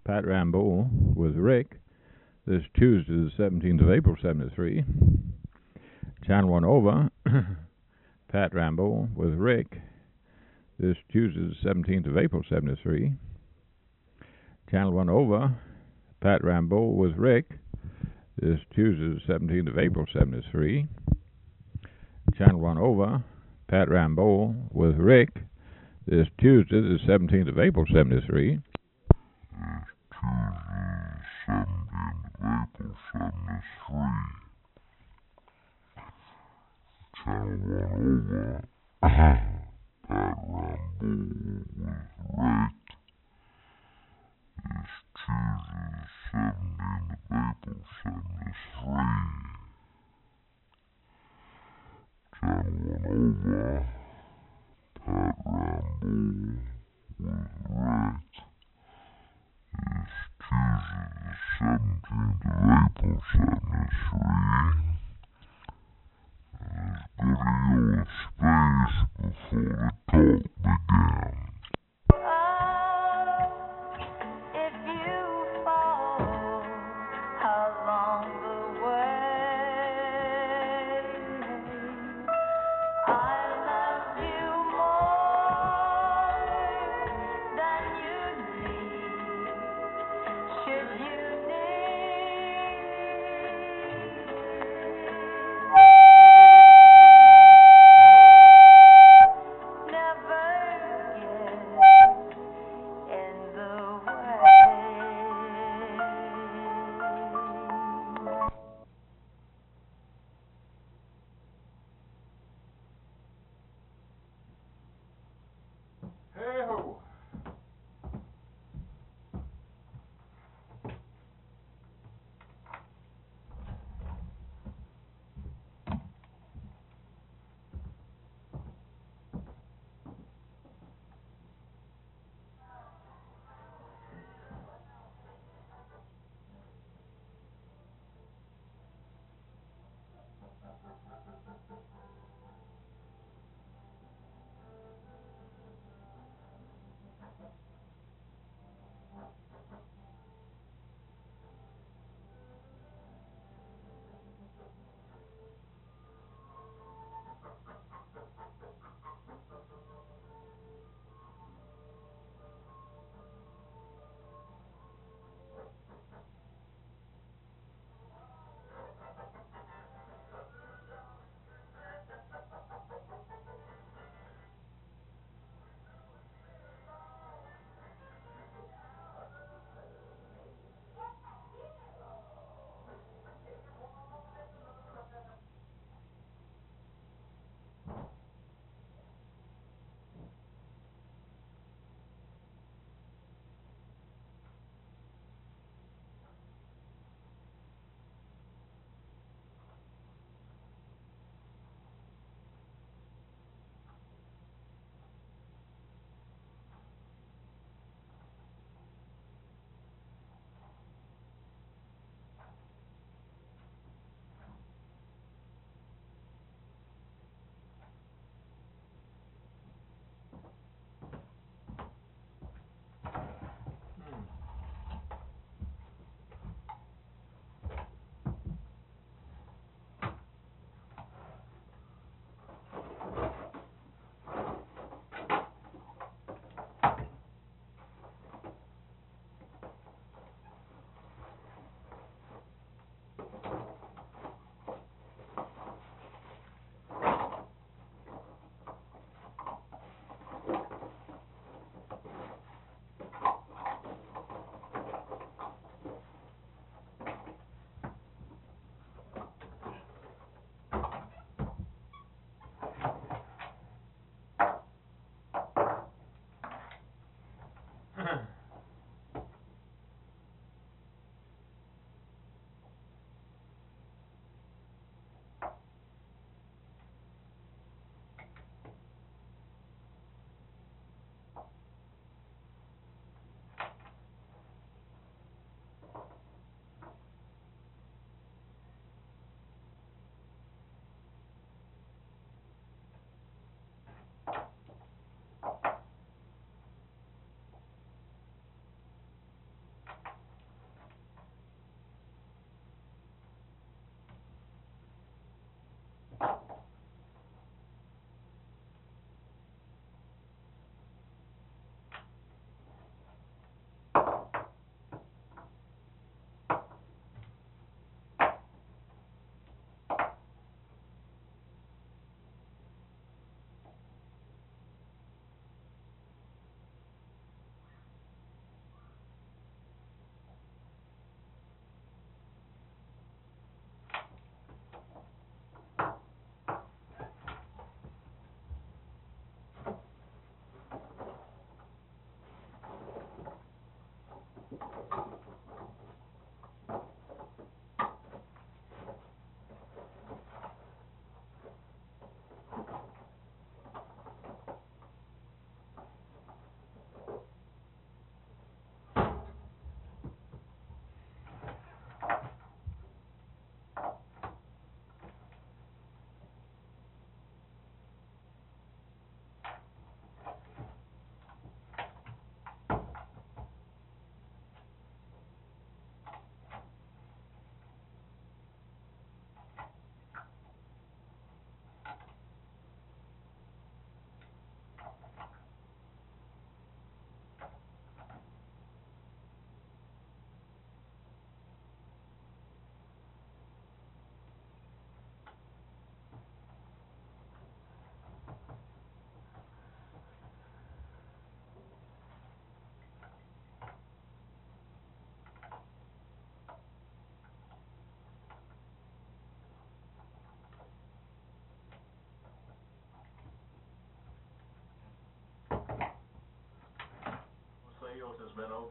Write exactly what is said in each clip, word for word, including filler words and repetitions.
Pat Rambo with Rick this Tuesday, the seventeenth of April, seventy-three. Channel one over, Pat Rambo with Rick this Tuesday, the seventeenth of April, seventy-three. Channel one over, Pat Rambo with Rick this Tuesday, the seventeenth of April, seventy-three. Channel one over, Pat Rambo with Rick this Tuesday, the seventeenth of April, seventy-three. Channel one over, Pat Rambo with Rick this Tuesday, seventeenth of April, seventy-three. Channel one over, Pat Rambo with Rick this Tuesday, the seventeenth of April, seventy-three. There's video of space before the talk began.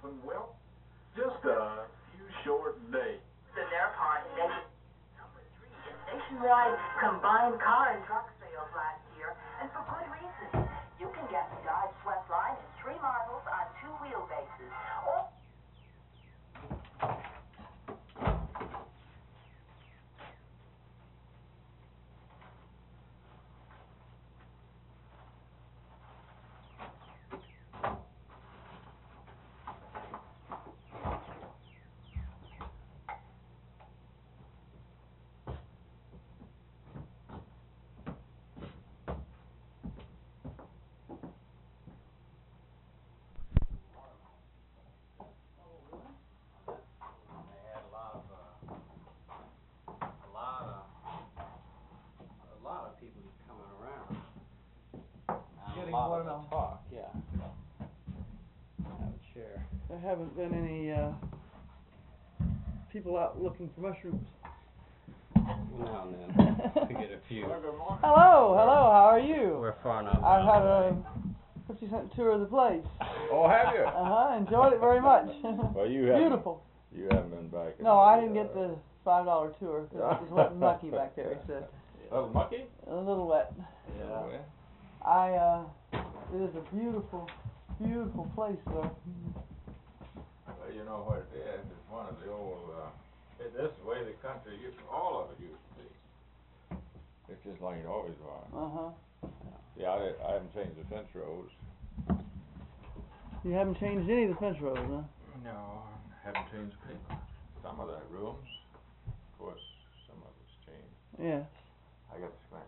happened? Well, just a few short days. In their part, they number three in nationwide combined car and truck sales last year, and for good reason. You can get the Dodge Swiftline in three models on two wheelbases. Or watermelon. Talk, yeah. Have a chair. There haven't been any uh, people out looking for mushrooms. Now and then, we get a few. Hello, hello. How are you? We're far enough. I've had a fifty cent tour of the place. Oh, have you? Uh huh. Enjoyed it very much. Well, you haven't. Beautiful. You haven't been back. No, I didn't get the five dollar tour because it was wet and mucky back there. He said. A little mucky? A little wet. Yeah. I uh, it is a beautiful, beautiful place though. Well, you know what it is? It's one of the old. Uh, it, this is the way the country used. All of it used to be. It's just like it always was. Uh huh. Yeah, I, I haven't changed the fence rows. You haven't changed any of the fence rows, huh? No, I haven't changed paper. Some of the rooms, of course, some of it's changed. Yes. I got the squint.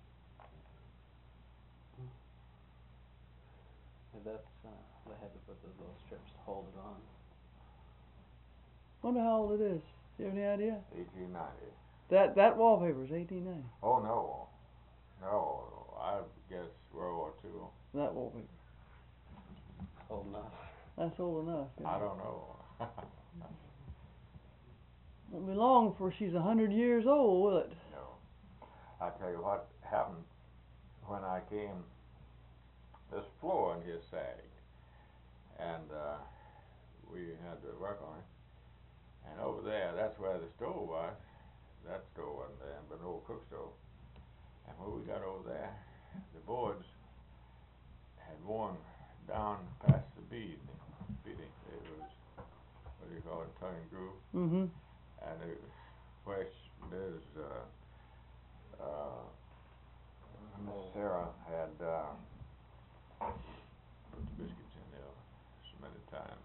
That's, uh, they had to put those little strips to hold it on. Wonder how old it is. Do you have any idea? eighteen ninety. That that wallpaper is eighteen ninety. Oh no, no. I guess World War Two. That wallpaper. Old enough. That's old enough. Yeah. I don't know. Won't be long before she's a hundred years old, will it? No. I tell you what happened when I came. This floor in here sagged, and uh, we had to work on it. And over there, that's where the stove was. That stove wasn't there, but an old cook stove. And when we got over there, the boards had worn down past the bead, beading. It was, what do you call it, tongue and groove. Mm-hmm. And it was, where there's, uh, uh, Miss Sarah had, uh, put the biscuits in there so many times.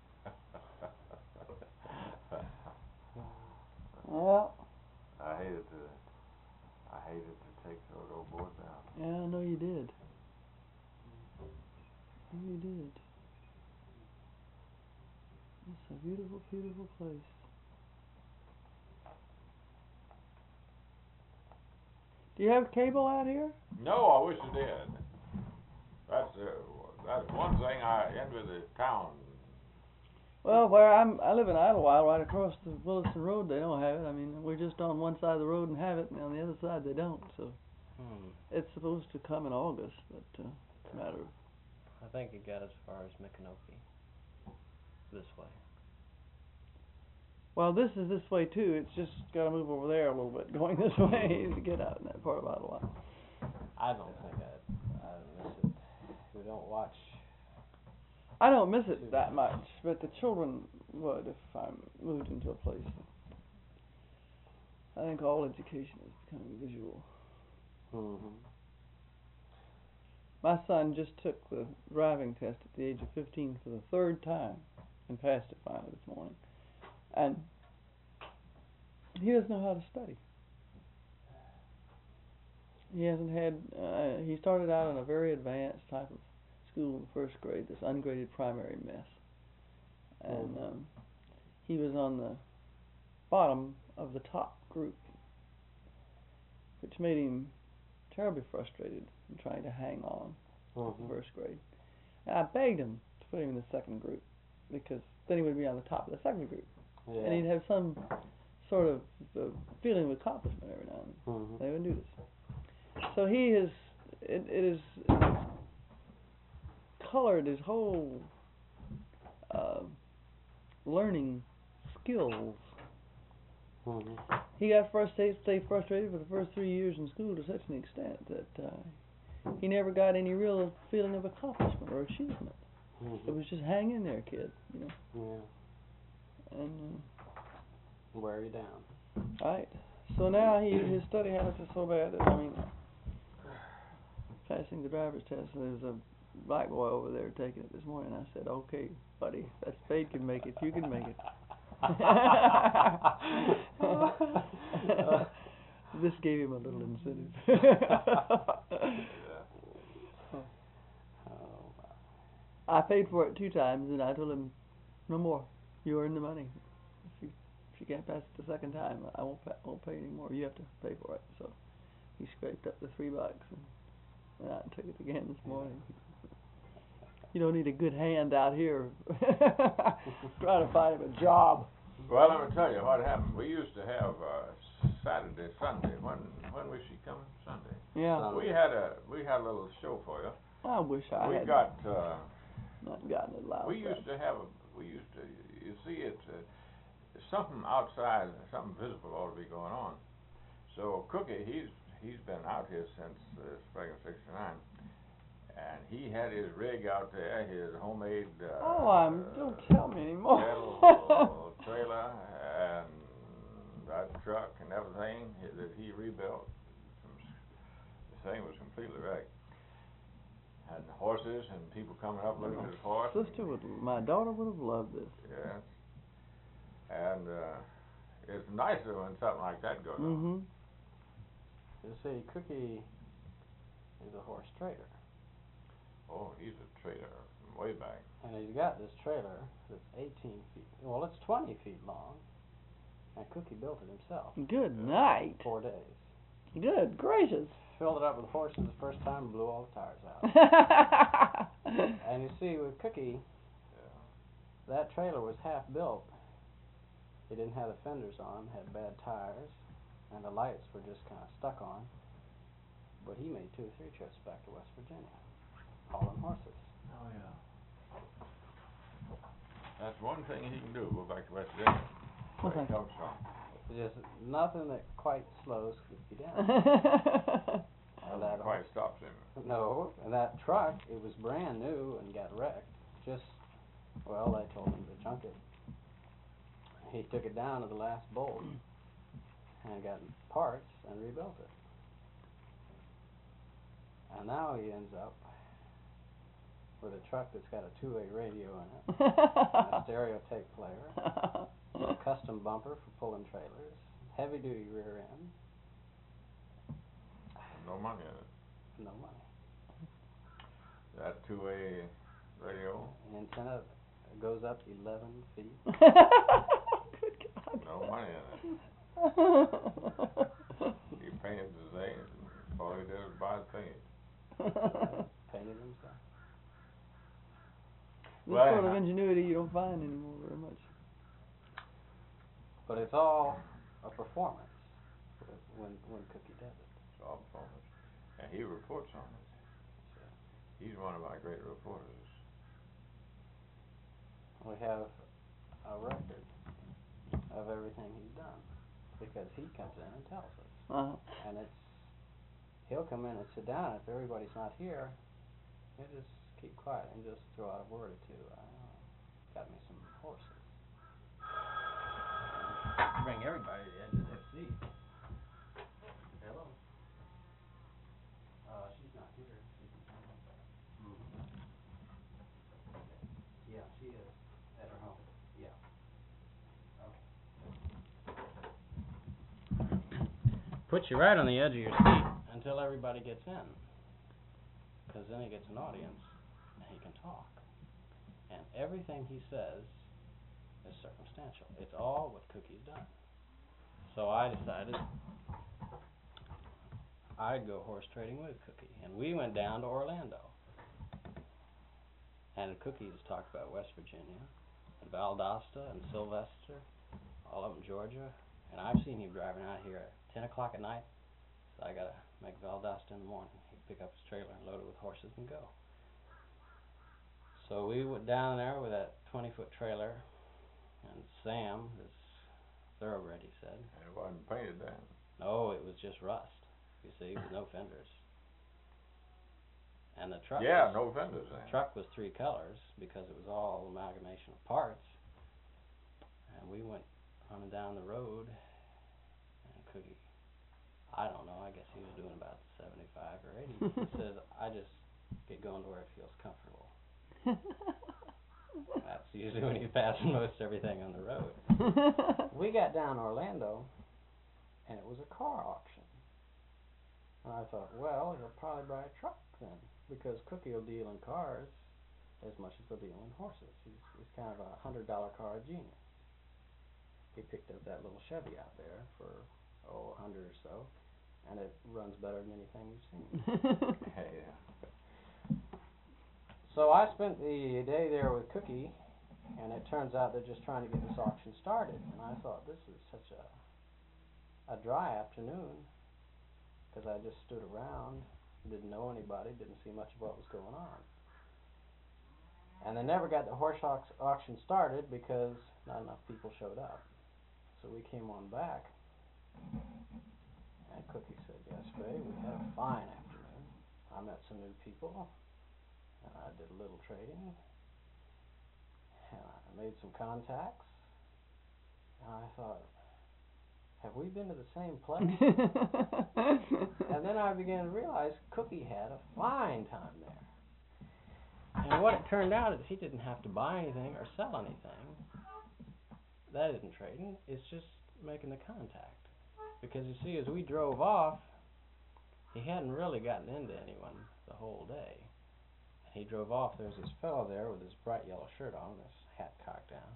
Well. I hated to, I hated to take those old boards out. Yeah, I know you did. I know you did. It's a beautiful, beautiful place. Do you have cable out here? No, I wish I did. That's uh, that's one thing I envy the town. Well, where I'm, I live in Idlewild, right across the Williston Road. They don't have it. I mean, we're just on one side of the road and have it, and on the other side they don't. So Hmm. it's supposed to come in August, but uh, it's a matter of. I think it got as far as Micanopy. This way. Well, this is this way too. It's just got to move over there a little bit, going this way to get out in that part of Idlewild. I don't think I, I miss it. We don't watch. I don't miss it that much, but the children would if I moved into a place. I think all education is becoming visual. Mm-hmm. My son just took the driving test at the age of fifteen for the third time and passed it finally this morning. And he doesn't know how to study. He hasn't had, uh, he started out in a very advanced type of school in the first grade, this ungraded primary mess. And um, he was on the bottom of the top group, which made him terribly frustrated in trying to hang on Mm-hmm. in the first grade. And I begged him to put him in the second group, because then he would be on the top of the second group. Yeah. And he'd have some sort of uh, feeling of accomplishment every now and then. Mm-hmm. They would do this. So he has, it, it is it's colored his whole uh, learning skills. Mm-hmm. He got frustrated, stayed frustrated for the first three years in school to such an extent that uh, he never got any real feeling of accomplishment or achievement. Mm-hmm. It was just hang in there, kid, you know. Yeah. And uh, Wear you down. right. So now he his study habits are so bad that I mean, passing the driver's test. There was a black boy over there taking it this morning. I said, "Okay, buddy, that Spade can make it. You can make it." This gave him a little incentive. I paid for it two times, and I told him, "No more. You earn the money. If you if you can't pass it the second time, I won't pay, won't pay any more. You have to pay for it." So he scraped up the three bucks and went out and took it again this morning. You don't need a good hand out here trying to find him a job. Well, let me tell you what happened. We used to have uh, Saturday, Sunday. When when was she coming? Sunday. Yeah. We had a we had a little show for you. I wish I we had got. Uh, not gotten it loud. we used to have a. We used to. You see, it's uh, something outside, something visible ought to be going on. So Cookie, he's he's been out here since uh, spring of sixty-nine. And he had his rig out there, his homemade. Uh, oh, I'm. Don't tell me anymore. Little trailer and that truck and everything that he rebuilt. The thing was completely wrecked. And horses and people coming up looking at his horse. Sister would. My daughter would have loved this. Yes. And uh, it's nicer when something like that goes Mm-hmm. on. You see, Cookie is a horse trader. Oh, he's a trader from way back. And he's got this trailer that's eighteen feet, well, it's twenty feet long, and Cookie built it himself. Good night. Four days. Good gracious. Filled it up with horses the first time and blew all the tires out. And you see, with Cookie, Yeah. that trailer was half built. It didn't have the fenders on, had bad tires, and the lights were just kind of stuck on. But he made two or three trips back to West Virginia, hauling horses. Oh, yeah. That's one thing he can do, go back to West Virginia, where he Okay. comes from. Just nothing that quite slows Cookie down. And that Quite stops him. No, and that truck, it was brand new and got wrecked. Just, well, they told him to junk it. He took it down to the last bolt and got parts and rebuilt it. And now he ends up with a truck that's got a two-way radio in it, and a stereo tape player, a custom bumper for pulling trailers, heavy-duty rear end. No money in it. No money. That two-way radio, Antenna goes up eleven feet. Good God. no money in it. He painted the thing, and all he did was buy the paint. Painted himself. This Well, sort of I- ingenuity you don't find anymore very much. But it's all a performance with- when when Cookie does it. It's all performance. And he reports on it. He's one of our great reporters. We have a record of everything he's done because he comes in and tells us. Uh-huh. And it's he'll come in and sit down. If everybody's not here, he'll just keep quiet and just throw out a word or two. I uh, got me some horses. Bring everybody to the edge of their seat. Hello. Uh, she's not here. She's mm-hmm. Yeah, she is at her home. Yeah. Okay. Puts you right on the edge of your seat until everybody gets in, because then he gets an audience and he can talk. And everything he says is circumstantial. It's all what Cookie's done. So I decided I'd go horse trading with Cookie, and we went down to Orlando. And Cookie just talked about West Virginia, and Valdosta, and Sylvester, all up in Georgia. And I've seen him driving out here at ten o'clock at night, so I gotta make Valdosta in the morning. He'd pick up his trailer and load it with horses and go. So we went down there with that twenty-foot trailer, and Sam, this thoroughbred, he said. And it wasn't painted then. No, it was just rust. You see, with no fenders. And the truck. Yeah, was, no fenders then. Truck was three colors because it was all amalgamation of parts. And we went running down the road, and Cookie, I don't know, I guess he was doing about seventy-five or eighty. He says, I just get going to where it feels comfortable. That's usually when he's passing most everything on the road. We got down Orlando, and it was a car auction. And I thought, well, he'll probably buy a truck then, because Cookie will deal in cars as much as he'll deal in horses. He's, he's kind of a hundred dollar car genius. He picked up that little Chevy out there for, oh, a hundred or so, and it runs better than anything you've seen. Hey, So I spent the day there with Cookie, and it turns out they're just trying to get this auction started. And I thought, this is such a a dry afternoon, because I just stood around, didn't know anybody, didn't see much of what was going on. And they never got the horse au- auction started because not enough people showed up. So we came on back, and Cookie said, yes, Faye, we had a fine afternoon. I met some new people, and I did a little trading, and I made some contacts, and I thought, have we been to the same place? And then I began to realize Cookie had a fine time there. And what it turned out is he didn't have to buy anything or sell anything. That isn't trading, it's just making the contact. Because you see, as we drove off, he hadn't really gotten into anyone the whole day. And he drove off, there was this fellow there with his bright yellow shirt on, his hat cocked down.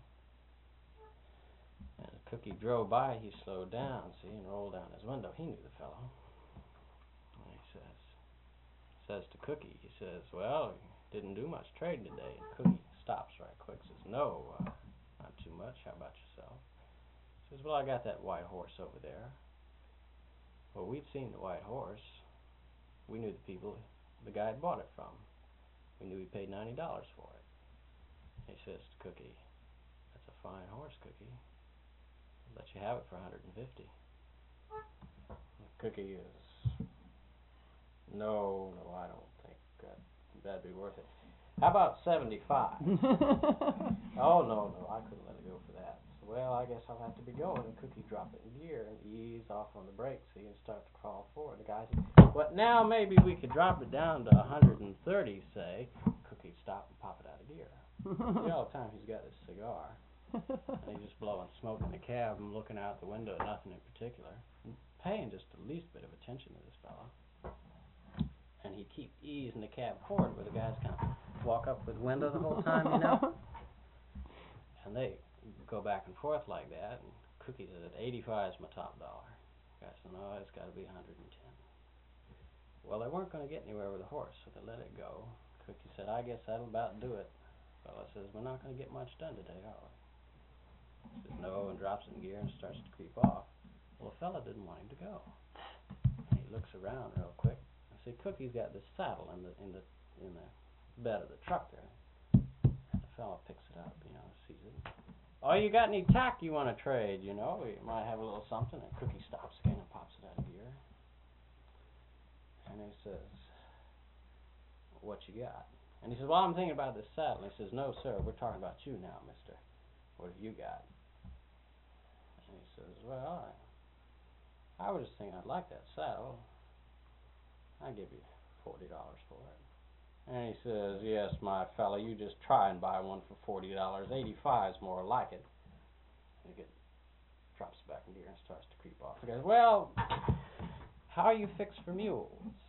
And as Cookie drove by, he slowed down, see, and rolled down his window. He knew the fellow. And he says, says to Cookie, he says, well, didn't do much trading today. And Cookie stops right quick, says, no, uh, not too much. How about yourself? Says, well, I got that white horse over there. Well, we'd seen the white horse. We knew the people the guy had bought it from. We knew he paid ninety dollars for it. He says to Cookie, that's a fine horse, Cookie. I'll let you have it for one hundred fifty. Cookie is, no, no, I don't think that, that'd be worth it. How about seventy-five? Oh, no, no, I couldn't let it go for that. So, well, I guess I'll have to be going. And Cookie dropped it in gear and eased off on the brakes, see, and start to crawl forward. The guy said, but now maybe we could drop it down to one hundred thirty, say. Cookie'd stop and pop it out of gear. See, all the time he's got this cigar, and he's just blowing smoke in the cab and looking out the window at nothing in particular, and paying just the least bit of attention to this fellow. And he'd keep easing the cab forward where the guys kind of walk up with the window the whole time, you know? And they go back and forth like that, and Cookie said, eighty-five is my top dollar. The guy said, no, it's got to be one hundred ten. Well, they weren't going to get anywhere with the horse, so they let it go. Cookie said, I guess that'll about do it. The fellow says, we're not going to get much done today, are we? He says, no, and drops it in gear and starts to creep off. Well, the fellow didn't want him to go. And he looks around real quick. And see, Cookie's got this saddle in the in the in the bed of the truck there. And the fellow picks it up, you know, sees it. Oh, you got any tack you want to trade, you know? You might have a little something. And Cookie stops again and pops it out of gear. And he says, what you got? And he says, well, I'm thinking about this saddle. And he says, no, sir, we're talking about you now, mister. What have you got? And he says, well, I, I was just thinking I'd like that saddle. I'll give you forty dollars for it. And he says, yes, my fella, you just try and buy one for forty dollars. eighty-five is more like it. And he gets, drops it back in gear and starts to creep off. He goes, well, how are you fixed for mules?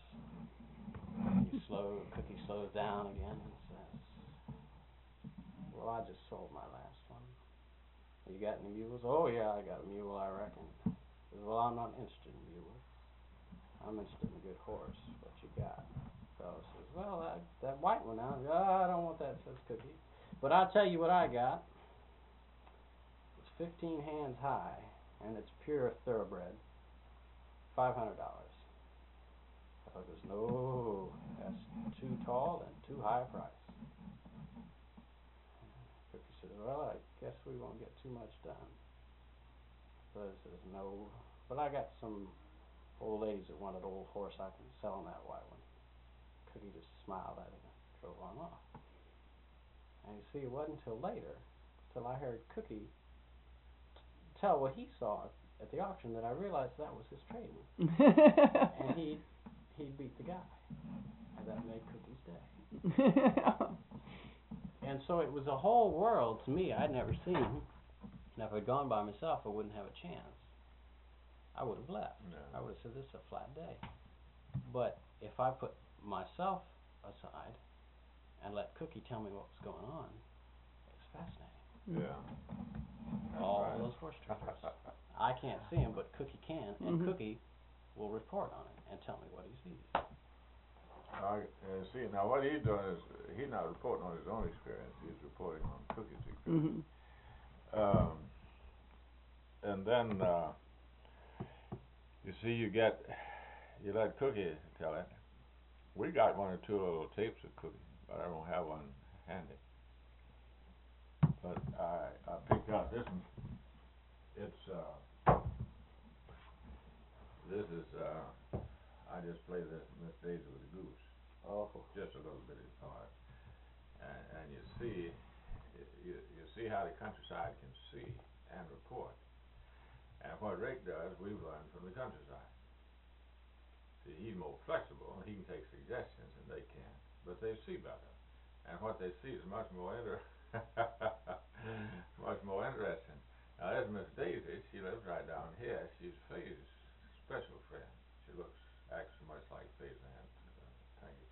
He slow, Cookie slows down again and says, well, I just sold my last one. You got any mules? Oh, yeah, I got a mule, I reckon. He says, well, I'm not interested in mules. I'm interested in a good horse. What you got? The fellow says, well, that, that white one now. Oh, I don't want that, says Cookie. But I'll tell you what I got. It's fifteen hands high, and it's pure thoroughbred. five hundred dollars. I thought, there's no, that's too tall and too high a price. Cookie well, I guess we won't get too much done. So I says, no, but I got some old ladies that wanted old horse. I can sell them that white one. Cookie just smiled at him and drove on off. And you see, it wasn't until later, till I heard Cookie tell what he saw at the auction, that I realized that was his trading. And he he beat the guy, and that made Cookie's day. And so it was a whole world to me I'd never seen. Now, if I'd gone by myself, I wouldn't have a chance. I would have left. No. I would have said, this is a flat day. But if I put myself aside and let Cookie tell me what was going on, it was fascinating. Yeah. All right. those horse traders. I can't see him, but Cookie can, and Mhm. Cookie will report on it and tell me what he sees. I uh, see. Now, what he's doing is he's not reporting on his own experience. He's reporting on Cookie's experience. Mhm. Um, and then uh, you see, you get you let Cookie tell it. We got one or two little tapes of Cookie, but I don't have one handy. But I I picked out this one. It's uh, this is uh, I just play this Miss Daisy with the Goose. Oh. Just a little bit of part. And, and you see, you, you see how the countryside can see and report. And what Rick does, we've learned from the countryside. See, he's more flexible, he can take suggestions and they can't, but they see better. And what they see is much more inter much more interesting. Now there's Miss Daisy, she lives right down here. She's Faye's special friend. She looks, acts much like Faye's aunt, uh, Peggy.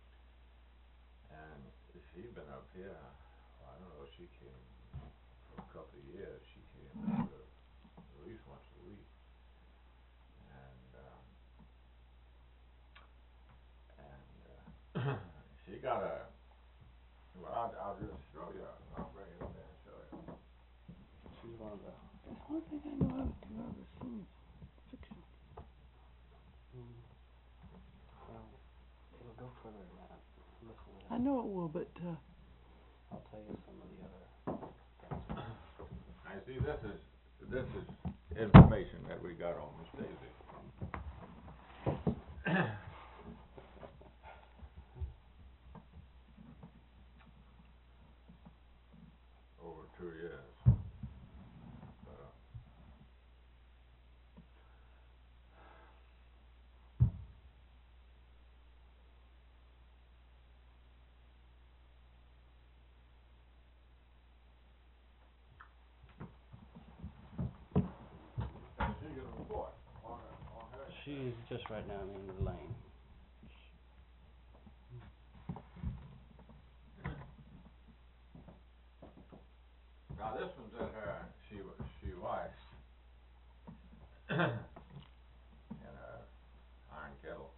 And she's been up here, I don't know, she came for a couple of years. She came uh, at least once a week. And um, and uh, she got a, well, I'll, I'll just show you. I'll bring it up there and show you. She's one of the. That's one thing I know how to do. I've seen fiction. Mm, well, it'll go further than that. Listen to I this. know it will, but uh, I'll tell you some of the other things. I see this is this is information that we got on Miss Daisy. Over two years. But, uh, and she can report on her, on her. She's just right down the end of the lane. Now this one's in her, she wa- she washed in a iron kettle,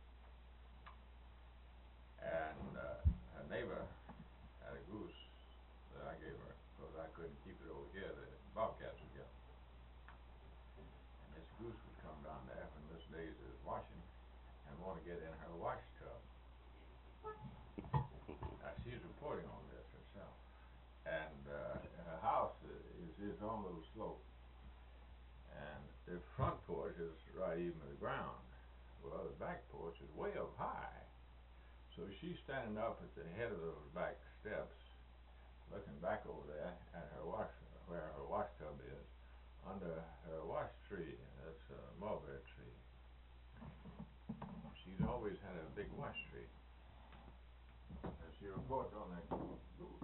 and uh, her neighbor had a goose that I gave her because I couldn't keep it over here. The bobcats would get 'em. And this goose would come down there when Miss Daisy is washing and want to get in her wash tub. Now she's reporting on this herself. And uh, her house is its own little slope, and the front porch is right even to the ground. Well, the back porch is way up high, so she's standing up at the head of those back steps, looking back over there at her wash, where her wash tub is, under her wash tree. That's a mulberry tree. She's always had a big wash tree, and she reports on that goose.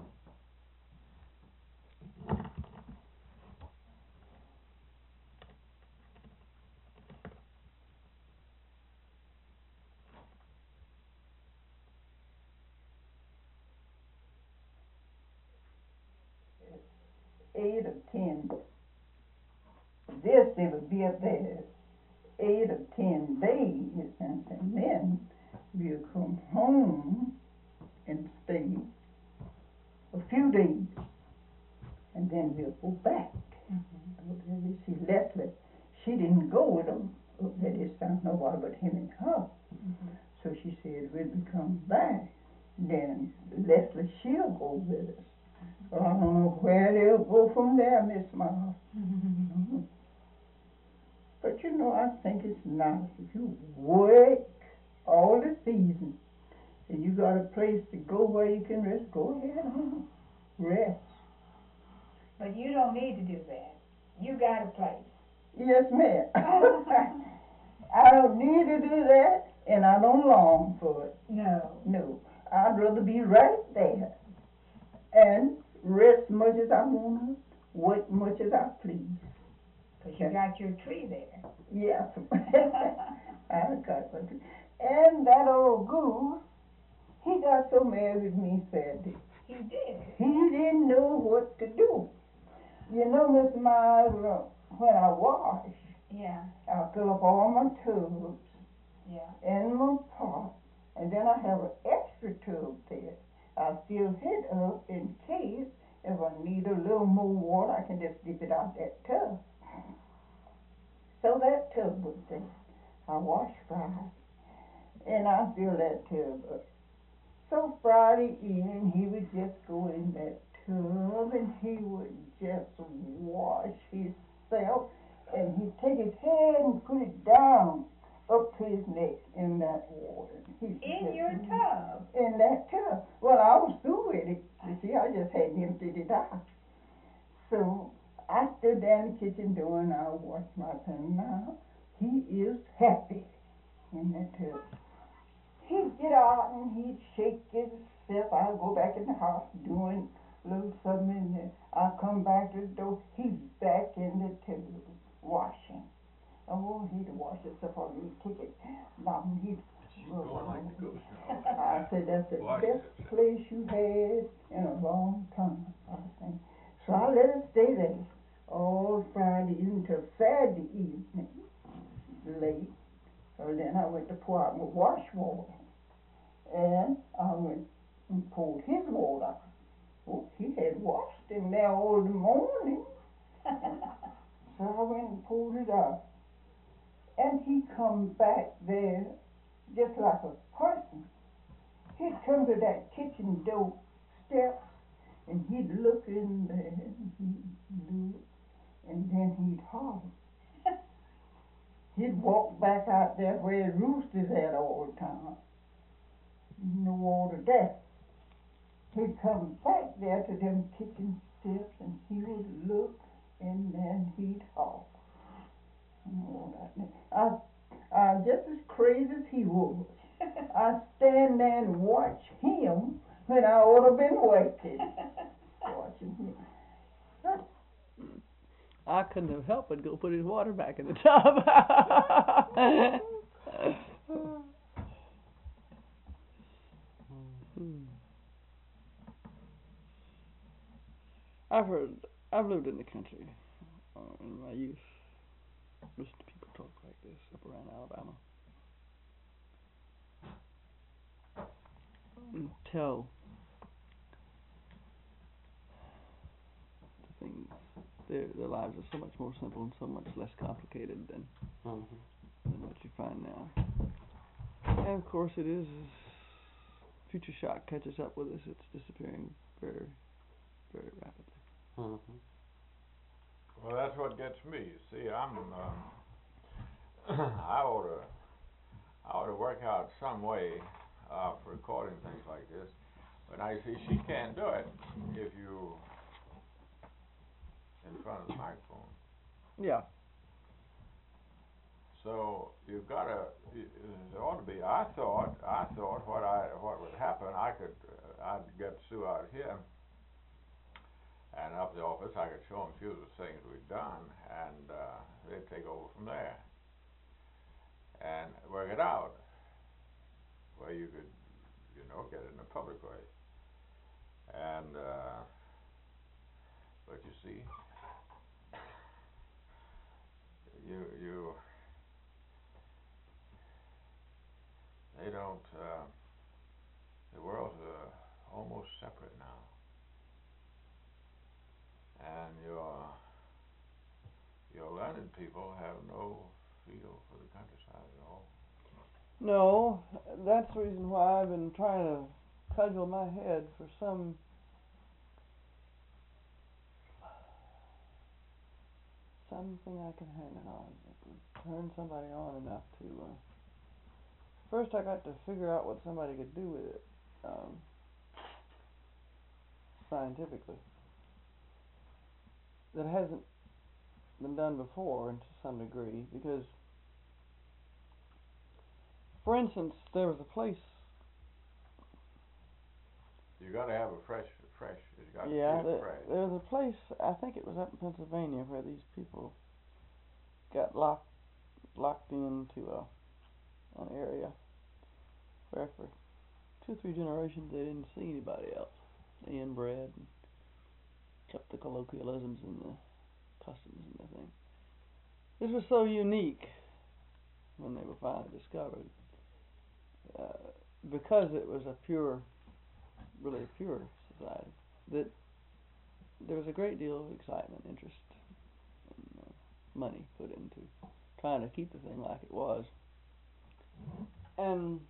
Eight or ten. This they would be up there eight or ten days, and, and then we'll come home and stay a few days, and then we'll go back. Mm-hmm. See, Leslie, she didn't go with them up there this time, nobody but him and her. Mm-hmm. So she said, when we come back, then Leslie, she'll go with us. Or I don't know where they'll go from there, Miss Miles. Mm-hmm. But you know, I think it's nice if you work all the season and you got a place to go where you can rest. Go ahead and rest. But you don't need to do that. You got a place. Yes, ma'am. I don't need to do that, and I don't long for it. No. No. I'd rather be right there and rest much as I want to, work much as I please. Because you got your tree there. Yes. I got my tree. And that old goose, he got so mad with me Saturday. He did. He didn't know what to do. You know, Miss Miles, when I wash, yeah, I fill up all my tubs yeah. in my pot, and then I have an extra tub there. I fill it up in case if I need a little more water, I can just dip it out that tub. So that tub was there. I wash Friday, and I fill that tub up. So Friday evening, he would just go in that tub, and he would just wash himself, and he'd take his head and put it down up to his neck in that water. He in your tub? In that tub. Well, I was through with it. You see, I just hadn't emptied it out. So I stood there in the kitchen door, and I washed my son. Now he is happy in that tub. He'd get out and he'd shake himself. I'd go back in the house doing a little something in there. I'd come back to the door. He's back in the tub washing. Oh, he'd wash himself on me, take it. Now he'd Going like the goose now. I said, that's the Wash best it. place you had in a long time, I think. So I let it stay there all Friday evening till Saturday evening, late. So then I went to pour out my wash water. And I went and poured his water out. Oh, he had washed him there all the morning. So I went and poured it out. And he come back there just like a person. He'd come to that kitchen door steps, and he'd look in there, and he'd look, and then he'd holler. He'd walk back out there where the roosters at all the time. No water there. He'd come back there to them kitchen steps, and he would look, and then he'd holler. I, I just as crazy as he was. I stand there and watch him when I ought to been waiting. Watching him. I couldn't have helped but go put his water back in the tub. I've heard, I've lived in the country uh, in my youth. Listen to people talk like this up around Alabama. Until the things, their their lives are so much more simple and so much less complicated than Mm-hmm. than what you find now. And of course, it is. Future shock catches up with us. It's disappearing very, very rapidly. Mm-hmm. Well, that's what gets me. You see, I'm, um, I ought to, I ought to work out some way uh, for recording things like this. But I see she can't do it if you in front of the microphone. Yeah. So you've got to. It ought to be. I thought. I thought what I what would happen. I could. Uh, I'd get Sue out here. And up the office, I could show them a few of the things we'd done, and uh, they'd take over from there and work it out where you could, you know, get it in a public way. And uh, but you see, you you they don't. Uh, the world's uh, almost separate now. And your your learned people have no feel for the countryside at all. No, that's the reason why I've been trying to cudgel my head for some something I can hang on. Turn somebody on enough to. Uh, first, I got to figure out what somebody could do with it, um, scientifically. That hasn't been done before, and to some degree, because, for instance, there was a place. You got to have a fresh, fresh. It's got Yeah, to be there, fresh. there was a place. I think it was up in Pennsylvania where these people got locked locked into a an area where for two, three generations they didn't see anybody else. They inbred and kept the colloquialisms and the customs and the thing. This was so unique when they were finally discovered, uh, because it was a pure, really a pure society, that there was a great deal of excitement, interest, and uh, money put into trying to keep the thing like it was. And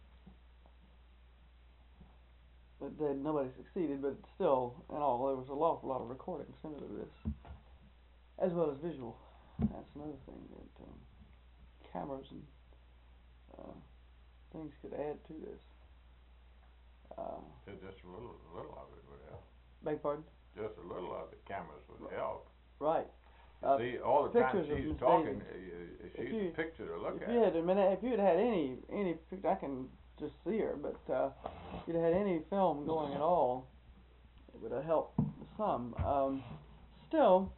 but they, nobody succeeded, but still, in all, there was an awful lot of recordings similar to this, as well as visual. That's another thing that um, cameras and uh, things could add to this. Uh, Just a little, little of it would help. beg pardon? Just a little of the cameras would help. Right. You Uh, see, all the time pictures of she's Miss talking, Daisy. uh, If she's you- a picture to look If at. you had a minute, if you had had any any pic- I can just see her, but uh, if you'd had any film going at all, it would have helped some. Um, still,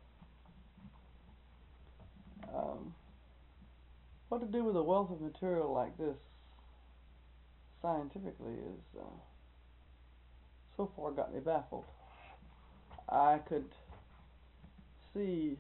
um, what to do with a wealth of material like this scientifically is uh, so far got me baffled. I could see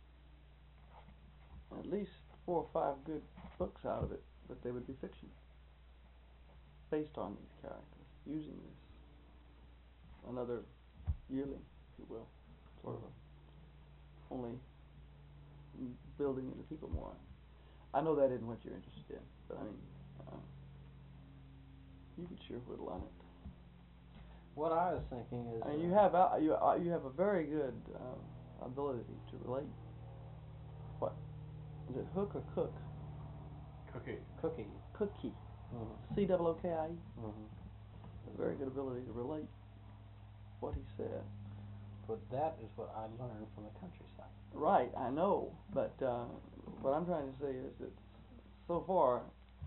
at least four or five good books out of it, but they would be fiction, based on these characters, using this. Another yearling, if you will, sort of a, only building into people more. I know that isn't what you're interested in, but I mean, uh, you could sure whittle on it. What I was thinking is, I mean, you uh, have uh, you uh, you have a very good uh, ability to relate. What is it, hook or cook? Cookie. cookie. Cookie. Mm-hmm. C O O K I E. Mm-hmm. A very good ability to relate what he said. But that is what I learned from the countryside. Right, I know, but uh, what I'm trying to say is that so far,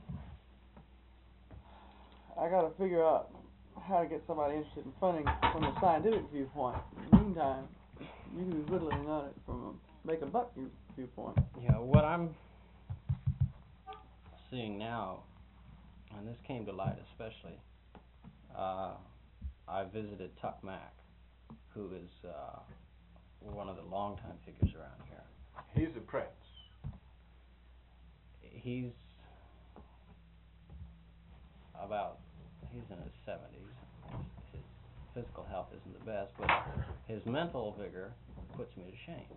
I got to figure out how to get somebody interested in funding from a scientific viewpoint. In the meantime, you can be whittling on it from a make a buck view- viewpoint. Yeah, what I'm seeing now, and this came to light especially, uh, I visited Tuck Mack, who is uh, one of the longtime figures around here. He's a prince. He's about, he's in his seventies. His, his physical health isn't the best, but his mental vigor puts me to shame.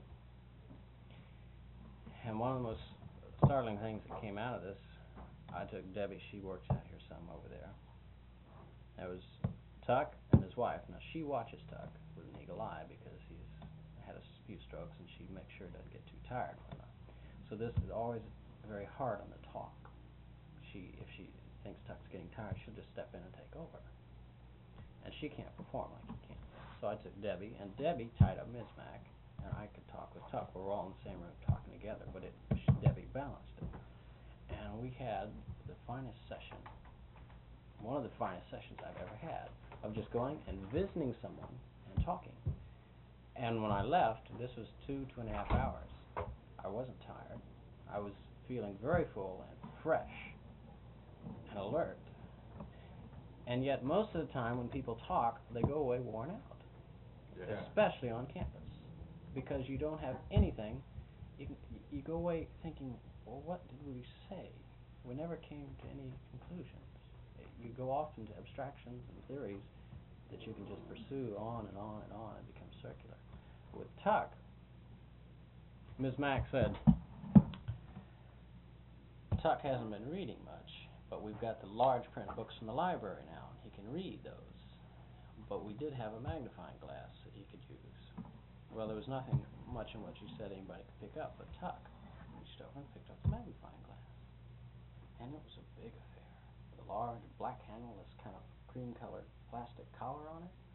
And one of the most startling things that came out of this, I took Debbie, she works out here some over there. There was Tuck and his wife. Now she watches Tuck with an eagle eye because he's had a few strokes and she makes sure he doesn't get too tired. So this is always very hard on the talk. She, if she thinks Tuck's getting tired, she'll just step in and take over. And she can't perform like he can. So I took Debbie, and Debbie tied up Miz Mac, and I could talk with Tuck. We were all in the same room talking together, but it, Debbie balanced it. And we had the finest session, one of the finest sessions I've ever had, of just going and visiting someone and talking. And when I left, this was two, two and a half hours, I wasn't tired. I was feeling very full and fresh and alert. And yet most of the time when people talk, they go away worn out, Yeah. especially on campus, because you don't have anything. You, can, you go away thinking, well, what did we say? We never came to any conclusions. You go off into abstractions and theories that you can just pursue on and on and on and become circular. With Tuck, Miz Mack said, Tuck hasn't been reading much, but we've got the large print books from the library now, and he can read those. But we did have a magnifying glass that he could use. Well, there was nothing much in what you said anybody could pick up, but Tuck reached over and picked up the magnifying glass. And it was a big affair, with a large black handle, this kind of cream-colored plastic collar on it.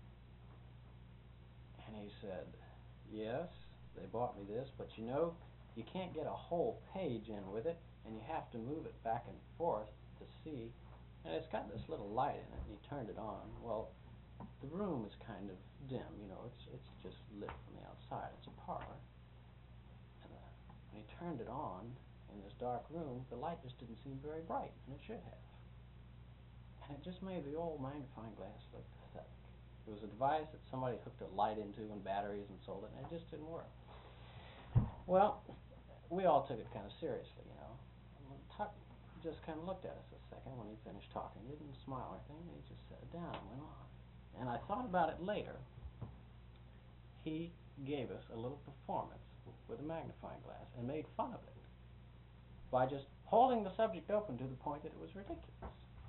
And he said, yes, they bought me this, but you know, you can't get a whole page in with it, and you have to move it back and forth to see. And it's got this little light in it, and he turned it on. Well, the room is kind of dim, you know, it's it's just lit from the outside. It's a parlor. And uh, when he turned it on in this dark room, the light just didn't seem very bright, and it should have. And it just made the old magnifying glass look pathetic. It was a device that somebody hooked a light into and batteries and sold it, and it just didn't work. Well, we all took it kind of seriously, you know. And Tuck just kind of looked at us a second when he finished talking. He didn't smile or anything, he just sat down and went on. And I thought about it later. He gave us a little performance with a magnifying glass and made fun of it by just holding the subject open to the point that it was ridiculous.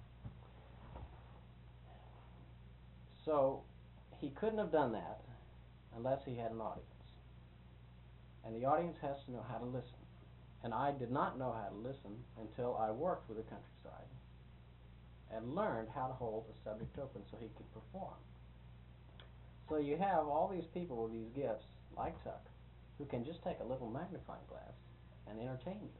So he couldn't have done that unless he had an audience. And the audience has to know how to listen. And I did not know how to listen until I worked with the countryside and learned how to hold the subject open so he could perform. So you have all these people with these gifts, like Tuck, who can just take a little magnifying glass and entertain you.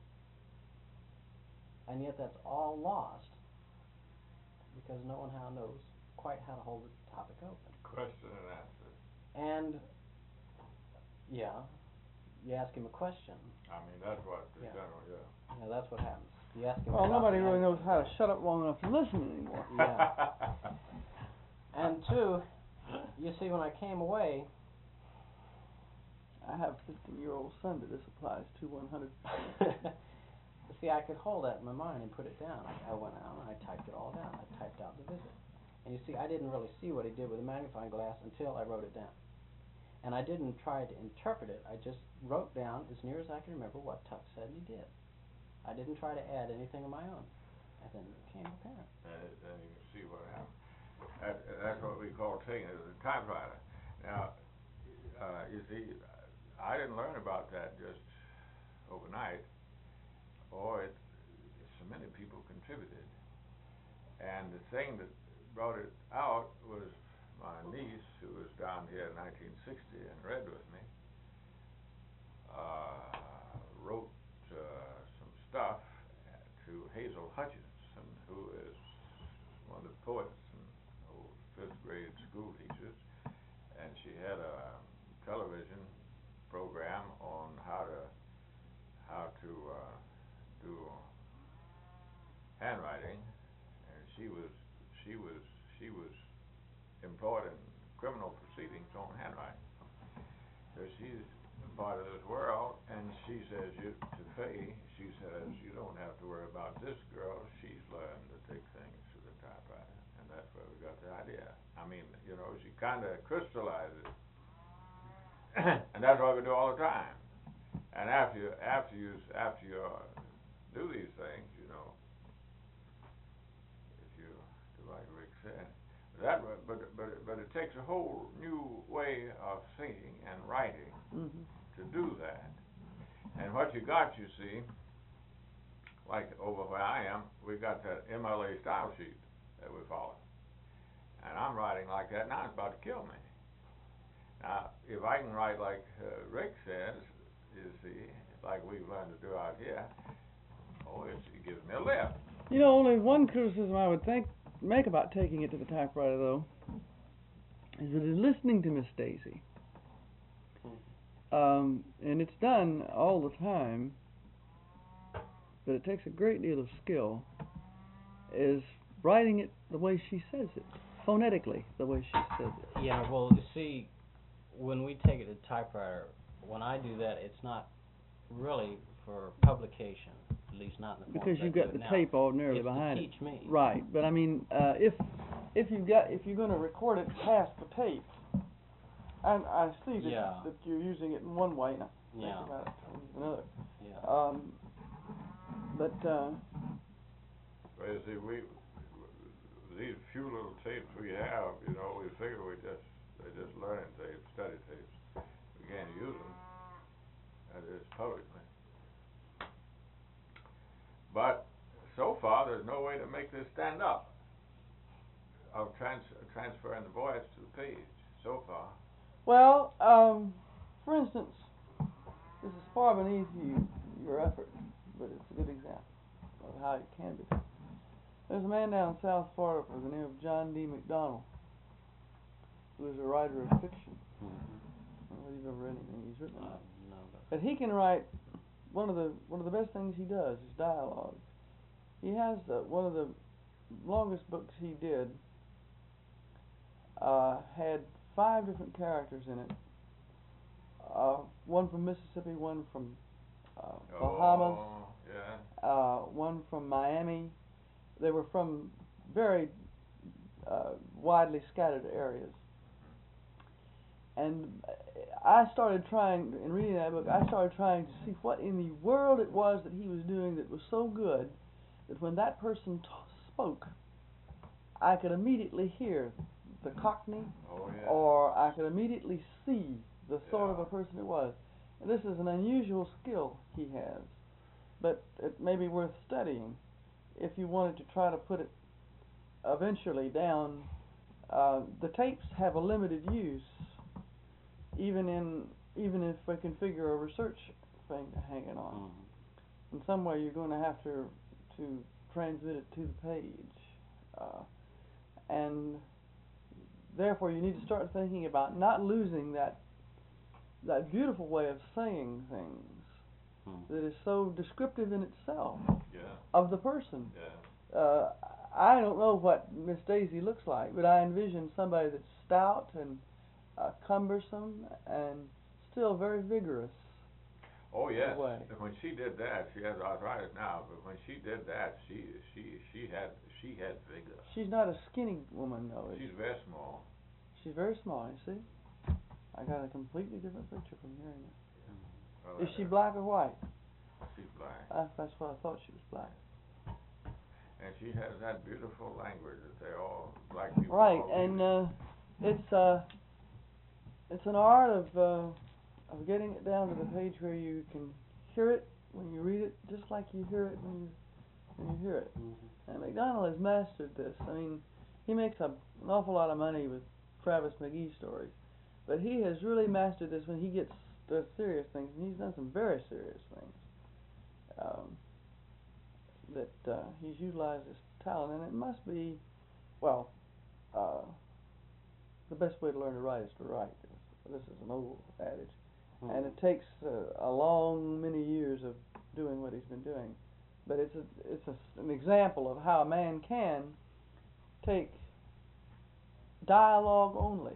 And yet that's all lost because no one how knows quite how to hold the topic open. Question and answer. And, yeah, you ask him a question. I mean, that's what the Yeah. general, yeah. Yeah, that's what happens. You ask him Well, about nobody the really knows magnifying how to shut up long enough to listen anymore. Yeah. And two, you see, when I came away, I have a fifteen-year-old son that this applies to one hundred percent. see, I could hold that in my mind and put it down. I, I went out and I typed it all down. I typed out the visit. And you see, I didn't really see what he did with the magnifying glass until I wrote it down. And I didn't try to interpret it. I just wrote down, as near as I can remember, what Tuck said and he did. I didn't try to add anything of my own. And then it became apparent. And then you can see what happened. That, that's what we call taking it as a typewriter. Now, uh, you see, I didn't learn about that just overnight. Or it, so many people contributed. And the thing that brought it out was my niece, who was down here in nineteen sixty and read with me, uh, wrote uh, some stuff to Hazel Hutchinson, who is one of the poets and old fifth grade school teachers, and she had a television program on how to how to uh, do handwriting, and she was she was she was employed in criminal proceedings on handwriting. So she's part of this world, and she says you, to Faye, she says, you don't have to worry about this girl. She's learned to take things to the typewriter, and that's where we got the idea. I mean, you know, she kind of crystallized it, and that's what we do all the time. And after you, after you, after you uh, do these things, you know, if you do like Rick said, that, but but but it takes a whole new way of thinking and writing Mm-hmm. to do that. And what you got, you see, like over where I am, we got that M L A style sheet that we follow, and I'm writing like that now. It's about to kill me. Now, if I can write like uh, Rick says, you see, like we've learned to do out here, oh, it's, it gives me a lift. You know, only one criticism I would think make about taking it to the typewriter, though, is that in listening to Miss Stacy, um, and it's done all the time, but it takes a great deal of skill, is writing it the way she says it, phonetically, the way she says it. yeah, well, you see, when we take it to typewriter, when I do that, it's not really for publication, at least not in the form Because that you've I do got it the now. tape ordinarily It's behind to it. teach me. Right, but I mean, uh, if if you've got if you're going to record it past the tape, and I see that, Yeah. that you're using it in one way, and I think Yeah. about it in another. Yeah. Um, but uh, Well, you see, we these few little tapes we have, you know, we figure we just they're just learning tapes, study tapes. We can't use stand up of trans transferring the voice to the page so far? Well, um, for instance, this is far beneath you, your effort, but it's a good example of how it can be done. There's a man down in South Florida by the name of John D. McDonnell, who is a writer of fiction. Mm-hmm. I don't know if you've ever read anything he's written Uh, about. no, but But he can write. One of the one of the best things he does is dialogue. He has uh, one of the longest books he did. Uh, had five different characters in it. Uh, one from Mississippi, one from uh, Bahamas, Oh, yeah. uh, one from Miami. They were from very uh, widely scattered areas. And I started trying, in reading that book, I started trying to see what in the world it was that he was doing that was so good that when that person t spoke, I could immediately hear the Cockney, Oh, yeah. or I could immediately see the sort Yeah. of a person it was. And this is an unusual skill he has, but it may be worth studying if you wanted to try to put it eventually down. Uh, the tapes have a limited use, even in even if we can figure a research thing to hang it on. mm-hmm. In some way, you're going to have to to transmit it to the page, uh, and therefore you need to start thinking about not losing that that beautiful way of saying things Mm-hmm. that is so descriptive in itself Yeah. of the person. Yeah. Uh, I don't know what Miss Daisy looks like, but I envision somebody that's stout and uh, cumbersome and still very vigorous. Oh yes. way. When she did that, she has arthritis now. But when she did that, she she she had she had vigor. She's not a skinny woman, though. is She's she? very small. She's very small. You see, I got a completely different picture from hearing it. Well, Is that- she black or white? She's black, I, that's what I thought she was black. and she has that beautiful language that they all black people. Right, all and use. uh, it's uh, it's an art of uh, of getting it down to the page where you can hear it when you read it, just like you hear it when you when you hear it. Mm-hmm. And McDonnell has mastered this. I mean, he makes a, an awful lot of money with Travis McGee stories, but he has really mastered this when he gets the serious things, and he's done some very serious things. Um, that uh, he's utilized his talent, and it must be, well, uh, the best way to learn to write is to write. This is an old adage, Mm-hmm. and it takes uh, a long many years of doing what he's been doing. But it's a, it's a, an example of how a man can take dialogue only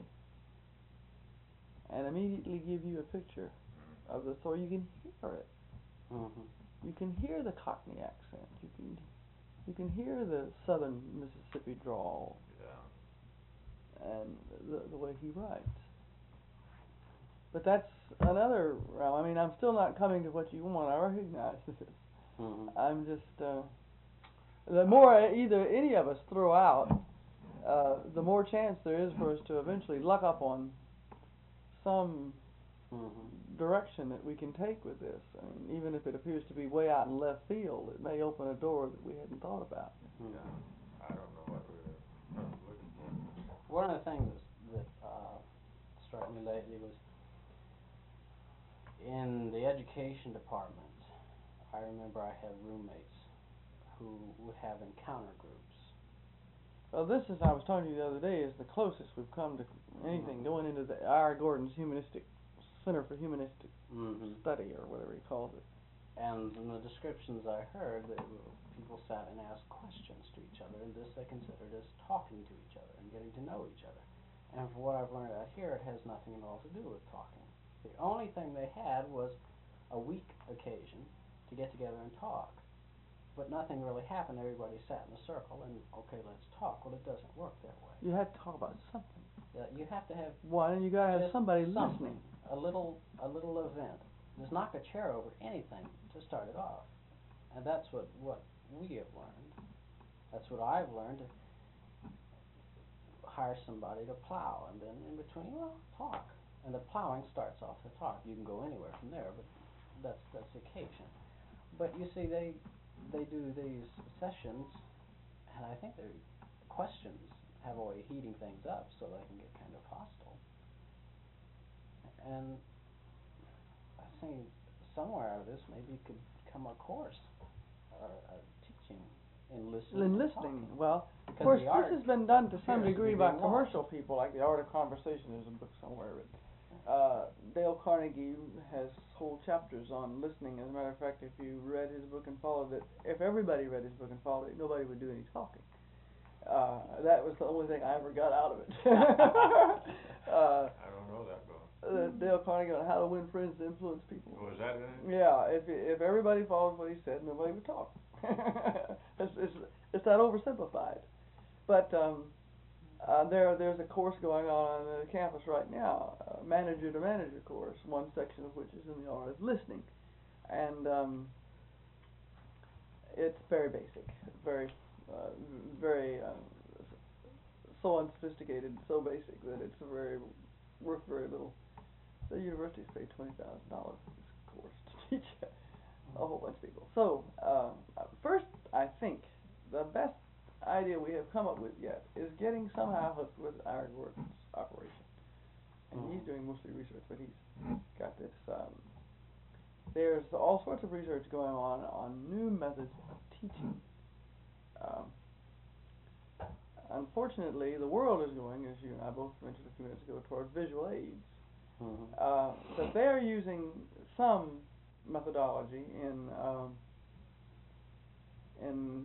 and immediately give you a picture of the story. You can hear it. Mm-hmm. You can hear the Cockney accent. You can you can hear the Southern Mississippi drawl Yeah. and the the way he writes. But that's another realm. I mean, I'm still not coming to what you want. I recognize this. Mm-hmm. I'm just uh, the more either any of us throw out, uh, the more chance there is for us to eventually luck up on some Mm-hmm. direction that we can take with this. I mean, even if it appears to be way out in left field, it may open a door that we hadn't thought about. Mm-hmm. I don't know what we're looking for. One of the things that uh, struck me lately was in the education department. I remember I had roommates who would have encounter groups. Well, this is I was talking to you the other day is the closest we've come to anything going into the I R Gordon's humanistic Center for Humanistic Mm-hmm. Study or whatever he calls it. And in the descriptions I heard, they were, people sat and asked questions to each other, and this they considered as talking to each other and getting to know each other. And from what I've learned out here, it has nothing at all to do with talking. The only thing they had was a week occasion to get together and talk. But nothing really happened. Everybody sat in a circle and, okay, let's talk. Well, it doesn't work that way. You had to talk about something. Uh, you have to have One, and you gotta have just somebody something, listening. a little, a little event. Just knock a chair over anything to start it off, and that's what what we have learned. That's what I've learned. To hire somebody to plow, and then in between, well, talk. And the plowing starts off the talk. You can go anywhere from there, but that's that's the occasion. But you see, they they do these sessions and I think their questions have a way of heating things up so they can get kind of hostile. And I think somewhere out of this maybe could come a course or a teaching in listening. In and listening, talking. well, of Because course, the art this has been done to some appears to degree be by being commercial people, like The Art of Conversation is a book somewhere written. Uh, Dale Carnegie has whole chapters on listening. As a matter of fact, if you read his book and followed it, if everybody read his book and followed it, nobody would do any talking. Uh, that was the only thing I ever got out of it. uh, I don't know that book. uh, Dale Carnegie on how to win friends and influence people. Was that in it? Yeah, if if everybody followed what he said, nobody would talk. it's, it's it's that oversimplified. But um, uh, there there's a course going on on the campus right now, a manager to manager course, one section of which is in the art of listening, and um, it's very basic, very uh, very uh, so unsophisticated, so basic that it's a very worth very little. The universities pay twenty thousand dollars for this course to teach a whole bunch of people. So, uh, first, I think the best idea we have come up with yet is getting somehow hooked with Ira Gordon's operation. And Mm-hmm. he's doing mostly research, but he's got this. Um, there's all sorts of research going on on new methods of teaching. Um, unfortunately, the world is going, as you and I both mentioned a few minutes ago, toward visual aids. Mm-hmm. Uh, but they're using some methodology in um, in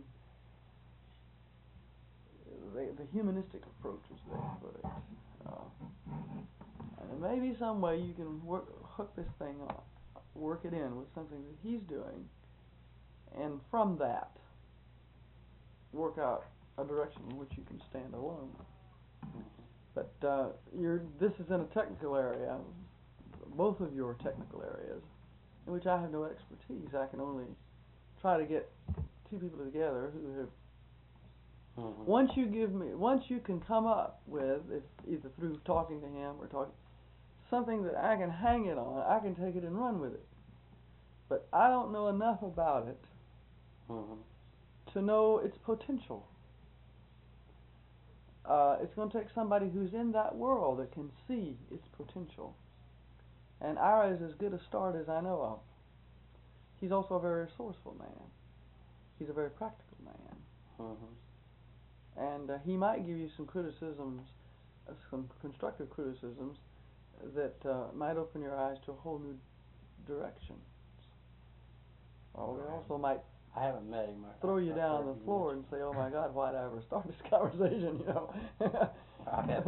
the, the humanistic approach, as they put it. Uh, and there may be some way you can work, hook this thing up, work it in with something that he's doing, and from that work out a direction in which you can stand alone. But uh, you're, this is in a technical area, both of your technical areas, in which I have no expertise. I can only try to get two people together who have. Mm-hmm. Once you give me, once you can come up with, if either through talking to him or talking, something that I can hang it on, I can take it and run with it. But I don't know enough about it Mm-hmm. to know its potential. Uh, it's going to take somebody who's in that world that can see its potential. And Ira is as good a start as I know of. He's also a very resourceful man. He's a very practical man. Mm-hmm. And uh, he might give you some criticisms, uh, some constructive criticisms that uh, might open your eyes to a whole new direction. Or he also might I haven't met him. I- throw I've- you I've down heard on the you floor and mention say, "Oh my God, why did I ever start this conversation?" You know. I've had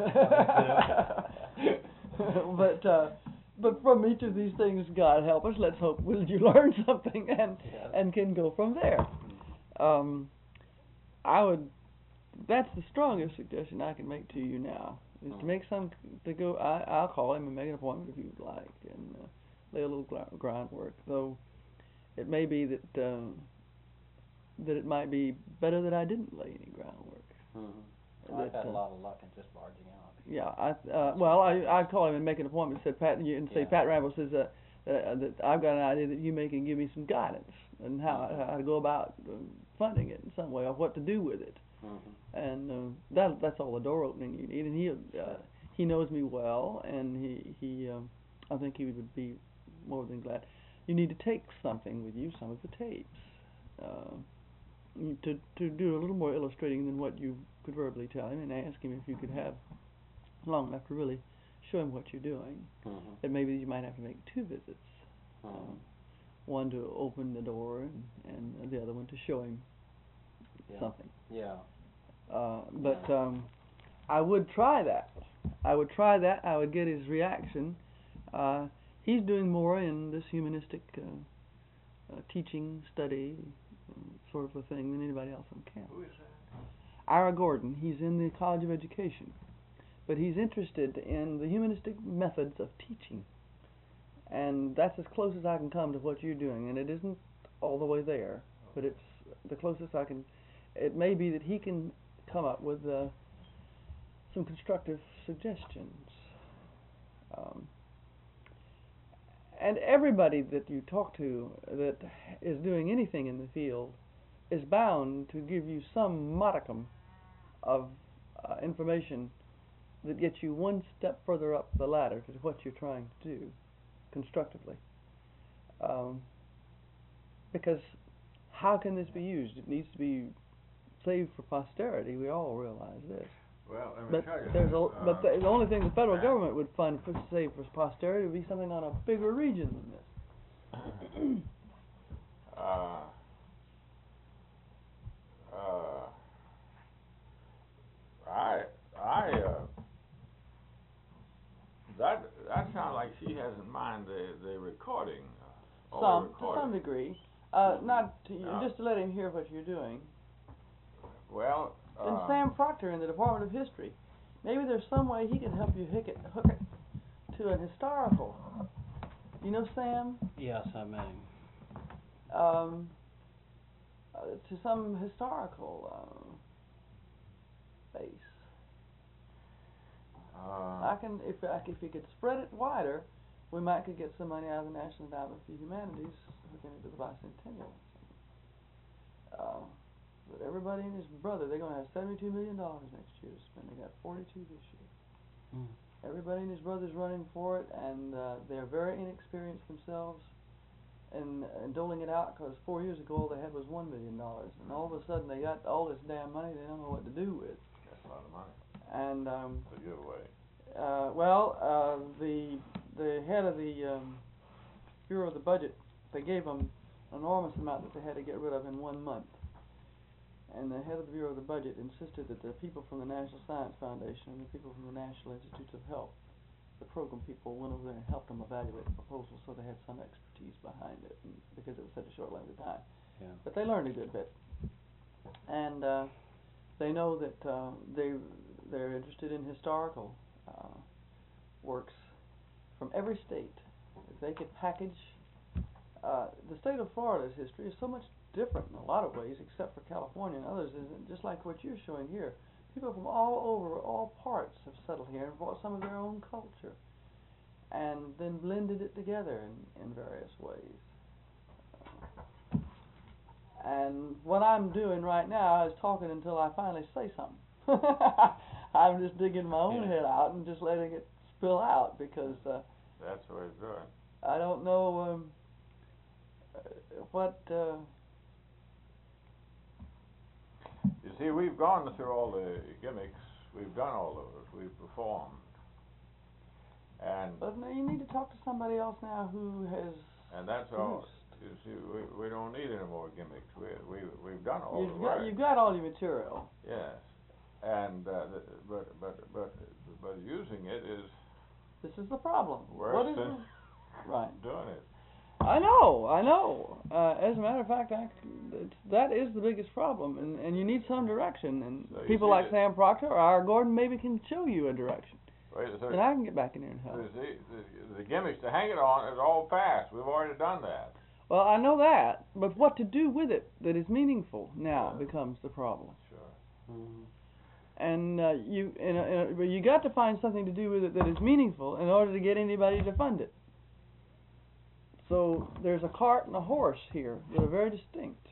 but uh, but from each of these things, God help us. Let's hope will you learn something and Yes. and can go from there. Um, I would. That's the strongest suggestion I can make to you now. Is to Mm. make some to go. I I'll call him and make an appointment if you would like, and uh, lay a little gr- groundwork. Though it may be that. Um, that it might be better that I didn't lay any groundwork. Mm-hmm. That, I've had uh, a lot of luck in just barging out. Yeah, I uh, well, I I'd call him and make an appointment. Said Pat, and you- and say Yeah. Pat Ramble says uh, uh, that I've got an idea that you may can give me some guidance and how Mhm. how to go about uh, funding it in some way, or what to do with it. Mm-hmm. And uh, that that's all the door opening you need. And he uh, Sure. he knows me well, and he he um, I think he would be more than glad. You need to take something with you, some of the tapes. Uh, to to do a little more illustrating than what you could verbally tell him, and ask him if you could have long enough to really show him what you're doing. Mm-hmm. And maybe you might have to make two visits. Mm-hmm. Um, one to open the door, and, and the other one to show him Yeah. something. Yeah. Uh, but um, I would try that. I would try that. I would get his reaction. Uh, he's doing more in this humanistic uh, uh, teaching, study, um, sort of a thing than anybody else on campus. Who is that? Ira Gordon. He's in the College of Education, but he's interested in the humanistic methods of teaching, and that's as close as I can come to what you're doing. And it isn't all the way there, but it's the closest I can. It may be that he can come up with uh, some constructive suggestions. Um, and everybody that you talk to that is doing anything in the field is bound to give you some modicum of uh, information that gets you one step further up the ladder to what you're trying to do constructively. Um, because how can this be used? It needs to be saved for posterity. We all realize this. Well, let me But tell you. there's a, uh, but the, the only thing the federal government would fund for save for posterity would be something on a bigger region than this. uh, uh, I, I, uh, that that sounds like she has in mind the the recording. Uh, all the Some, to recording. some degree. Uh, not to, Yeah. just to let him hear what you're doing. Well, uh, And Sam Proctor in the Department of History. Maybe there's some way he can help you hook it, hook it to an historical. You know Sam? Yes, I met him. Um, uh, to some historical uh, base. uh, I can, if I, if you could spread it wider, we might could get some money out of the National Endowment for Humanities, hooking it to the bicentennial. Uh, but everybody and his brother, they're going to have seventy-two million dollars next year to spend. They got forty-two this year. Mm. Everybody and his brother's running for it, and uh, they're very inexperienced themselves in, in doling it out, because four years ago all they had was one million dollars, and all of a sudden they got all this damn money they don't know what to do with. that's a lot of money And um, to give away. uh, well, uh, the the head of the um, Bureau of the Budget, they gave them an enormous amount that they had to get rid of in one month. And the head of the Bureau of the Budget insisted that the people from the National Science Foundation and the people from the National Institutes of Health, the program people, went over there and helped them evaluate the proposal, so they had some expertise behind it, and because it was such a short length of time. Yeah. But they learned a good bit, and uh, they know that uh, they they're interested in historical uh, works from every state. If they could package uh, the state of Florida's history is so much different in a lot of ways, except for California and others, isn't just like what you're showing here. People from all over, all parts, have settled here and brought some of their own culture, and then blended it together in, in various ways. Uh, and what I'm doing right now is talking until I finally say something. I'm just digging my own Yeah. head out and just letting it spill out, because uh, That's the way it's doing. I don't know um, uh, what. Uh, You see, we've gone through all the gimmicks. We've done all those. We've performed. And But no, you need to talk to somebody else now who has. and that's all. produced. You see, we, we don't need any more gimmicks. We we we've done all You've the got work. you've got all your material. Yes. And uh, the, but but but but using it is This is the problem. worse What is than it? Right. doing it. I know. I know. Uh, as a matter of fact, I, it's, that is the biggest problem, and and you need some direction. And So you people see like that- Sam Proctor or Ira Gordon maybe can show you a direction, Wait, so and I can get back in there and help. you see, the, the gimmicks to hang it on is all past. We've already done that. Well, I know that, but what to do with it that is meaningful now Yeah. becomes the problem. Sure. Mm-hmm. And uh, you, in a, in a, but you got to find something to do with it that is meaningful in order to get anybody to fund it. So there's a cart and a horse here that are very distinct.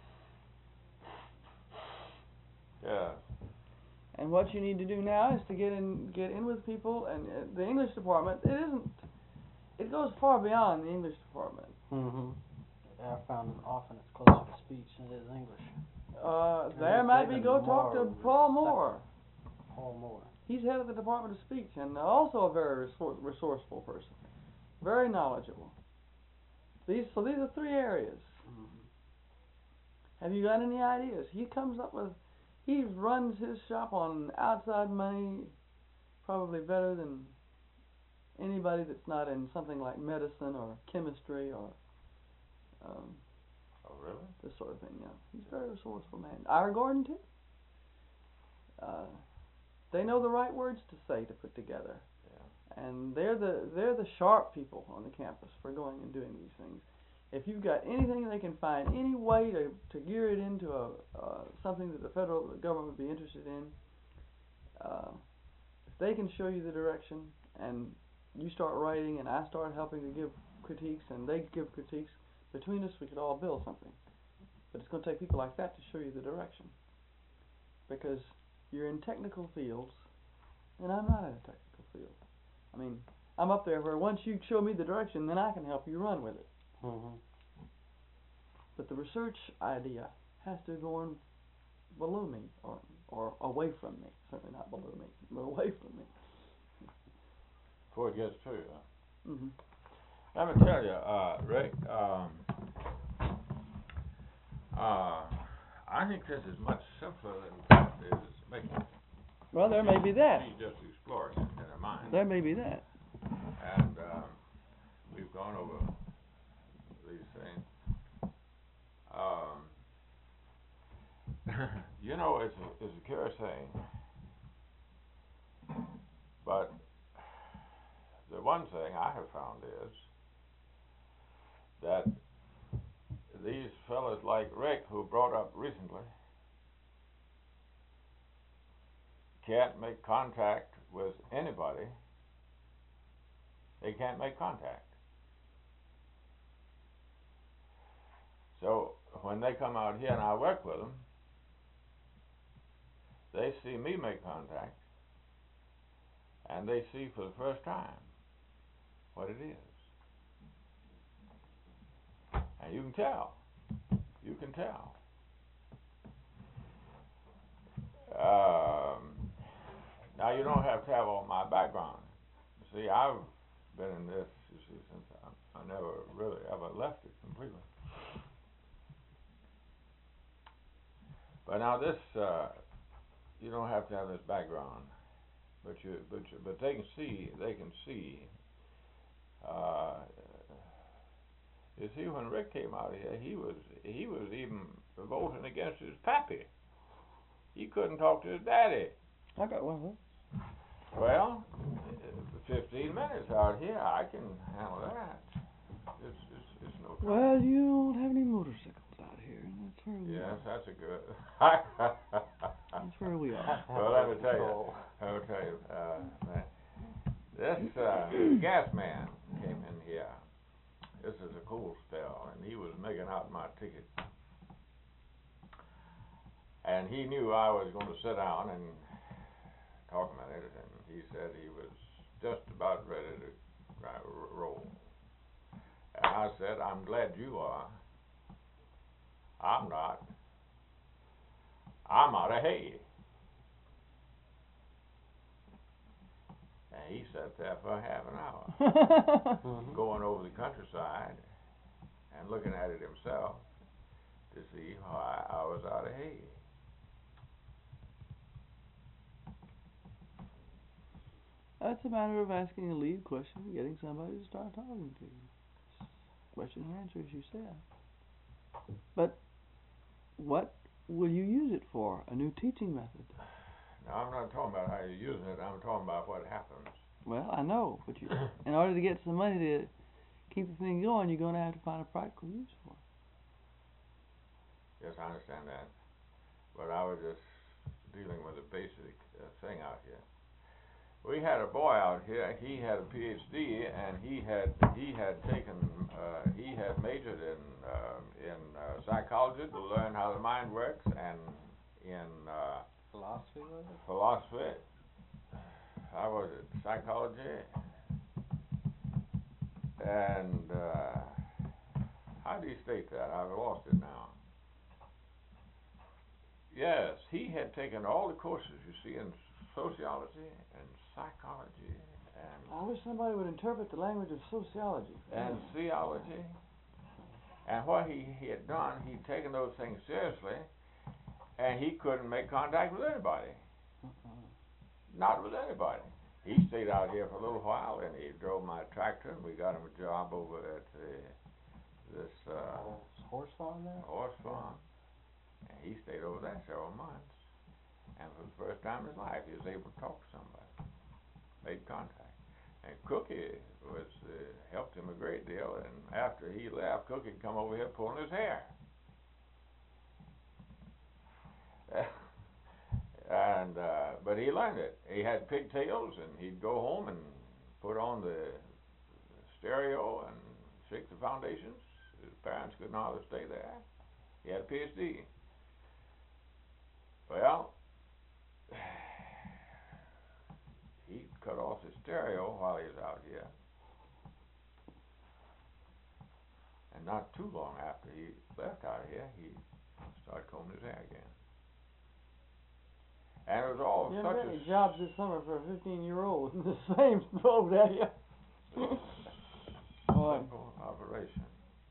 Yeah. And what you need to do now is to get in, get in with people, and uh, the English department. It isn't. It goes far beyond the English department. Mm-hmm. I found it often it's closer to speech than it is English. Uh, And there it's might be even go talk to more Paul Moore. Paul Moore. He's head of the Department of Speech, and also a very resor- resourceful person, very knowledgeable. These so these are three areas. Mm-hmm. Have you got any ideas? He comes up with, he runs his shop on outside money, probably better than anybody that's not in something like medicine or chemistry or um, Oh, really? this sort of thing. Yeah, he's a very resourceful man. Ira Gordon too. Uh, they know the right words to say to put together, Yeah. and they're the they're the sharp people on the campus for going and doing these things. If you've got anything they can find, any way to, to gear it into a uh, something that the federal government would be interested in, uh, if they can show you the direction, and you start writing, and I start helping to give critiques, and they give critiques, between us we could all build something. But it's going to take people like that to show you the direction. Because you're in technical fields, and I'm not in a technical field. I mean, I'm up there where once you show me the direction, then I can help you run with it. Mm-hmm. But the research idea has to go on below me, or or away from me. Certainly not below me, but away from me. Before it gets to you. Mm-hmm. Let me tell you, uh, Rick, um, uh, I think this is much simpler than Pat is making it. Well, there may be that. She's just exploring it in her mind. There may be that. And um, we've gone over these things. Um, you know, it's a, it's a curious thing. But the one thing I have found is that these fellas like Rick, who brought up recently, can't make contact with anybody. They can't make contact. So when they come out here and I work with them, they see me make contact, and they see for the first time what it is. And you can tell. You can tell. Um, now, you don't have to have all my background. See, I've been in this, you see, since I, I never really ever left it completely. But now this, uh, you don't have to have this background, but you, but you, but they can see, they can see. Uh, you see, when Rick came out here, he was, he was even voting against his pappy. He couldn't talk to his daddy. I got one of those. Well, fifteen minutes out here, I can handle that. It's, it's, it's no trouble. Well, you don't have any motorcycles out here, and that's where we Yes, are. that's a good. That's where we are. Well, let me tell you. Let me tell you. Uh, man, this uh, gas man came in here. This is a cool spell, and he was making out my ticket. And he knew I was going to sit down and talk a minute, and he said he was just about ready to uh, roll. And I said, I'm glad you are. I'm not. I'm out of hay. And he sat there for half an hour, Mm-hmm. going over the countryside and looking at it himself to see why I was out of hay. That's a matter of asking a lead question and getting somebody to start talking to you. Question and answer, as you said. But what will you use it for? A new teaching method? Now, I'm not talking about how you're using it. I'm talking about what happens. Well, I know, but you, in order to get some money to keep the thing going, you're going to have to find a practical use for it. Yes, I understand that. But I was just dealing with a basic uh, thing out here. We had a boy out here. He had a P H D, and he had he had taken uh, he had majored in uh, in uh, psychology to learn how the mind works, and in uh, Philosophy, was it? philosophy. How was it? Psychology. And uh, how do you state that? I've lost it now. Yes, he had taken all the courses you see in sociology and psychology and I wish somebody would interpret the language of sociology. and theology. And what he, he had done, he'd taken those things seriously, and he couldn't make contact with anybody. Uh-uh. Not with anybody. He stayed out here for a little while, and he drove my tractor, and we got him a job over at the, this uh, Horse farm there? horse farm. And he stayed over there several months. And for the first time in his life, he was able to talk to somebody, made contact. And Cookie was uh, helped him a great deal. And after he left, Cookie come over here pulling his hair. and uh, but he learned it. He had pigtails, and he'd go home and put on the stereo and shake the foundations. His parents couldn't hardly stay there. He had a P H D. Well, he cut off his stereo while he was out here. And not too long after he left out of here, he started combing his hair again. And it was all You such haven't a got any jobs this summer for a fifteen-year-old in the same boat, have you? Boy. simple operation.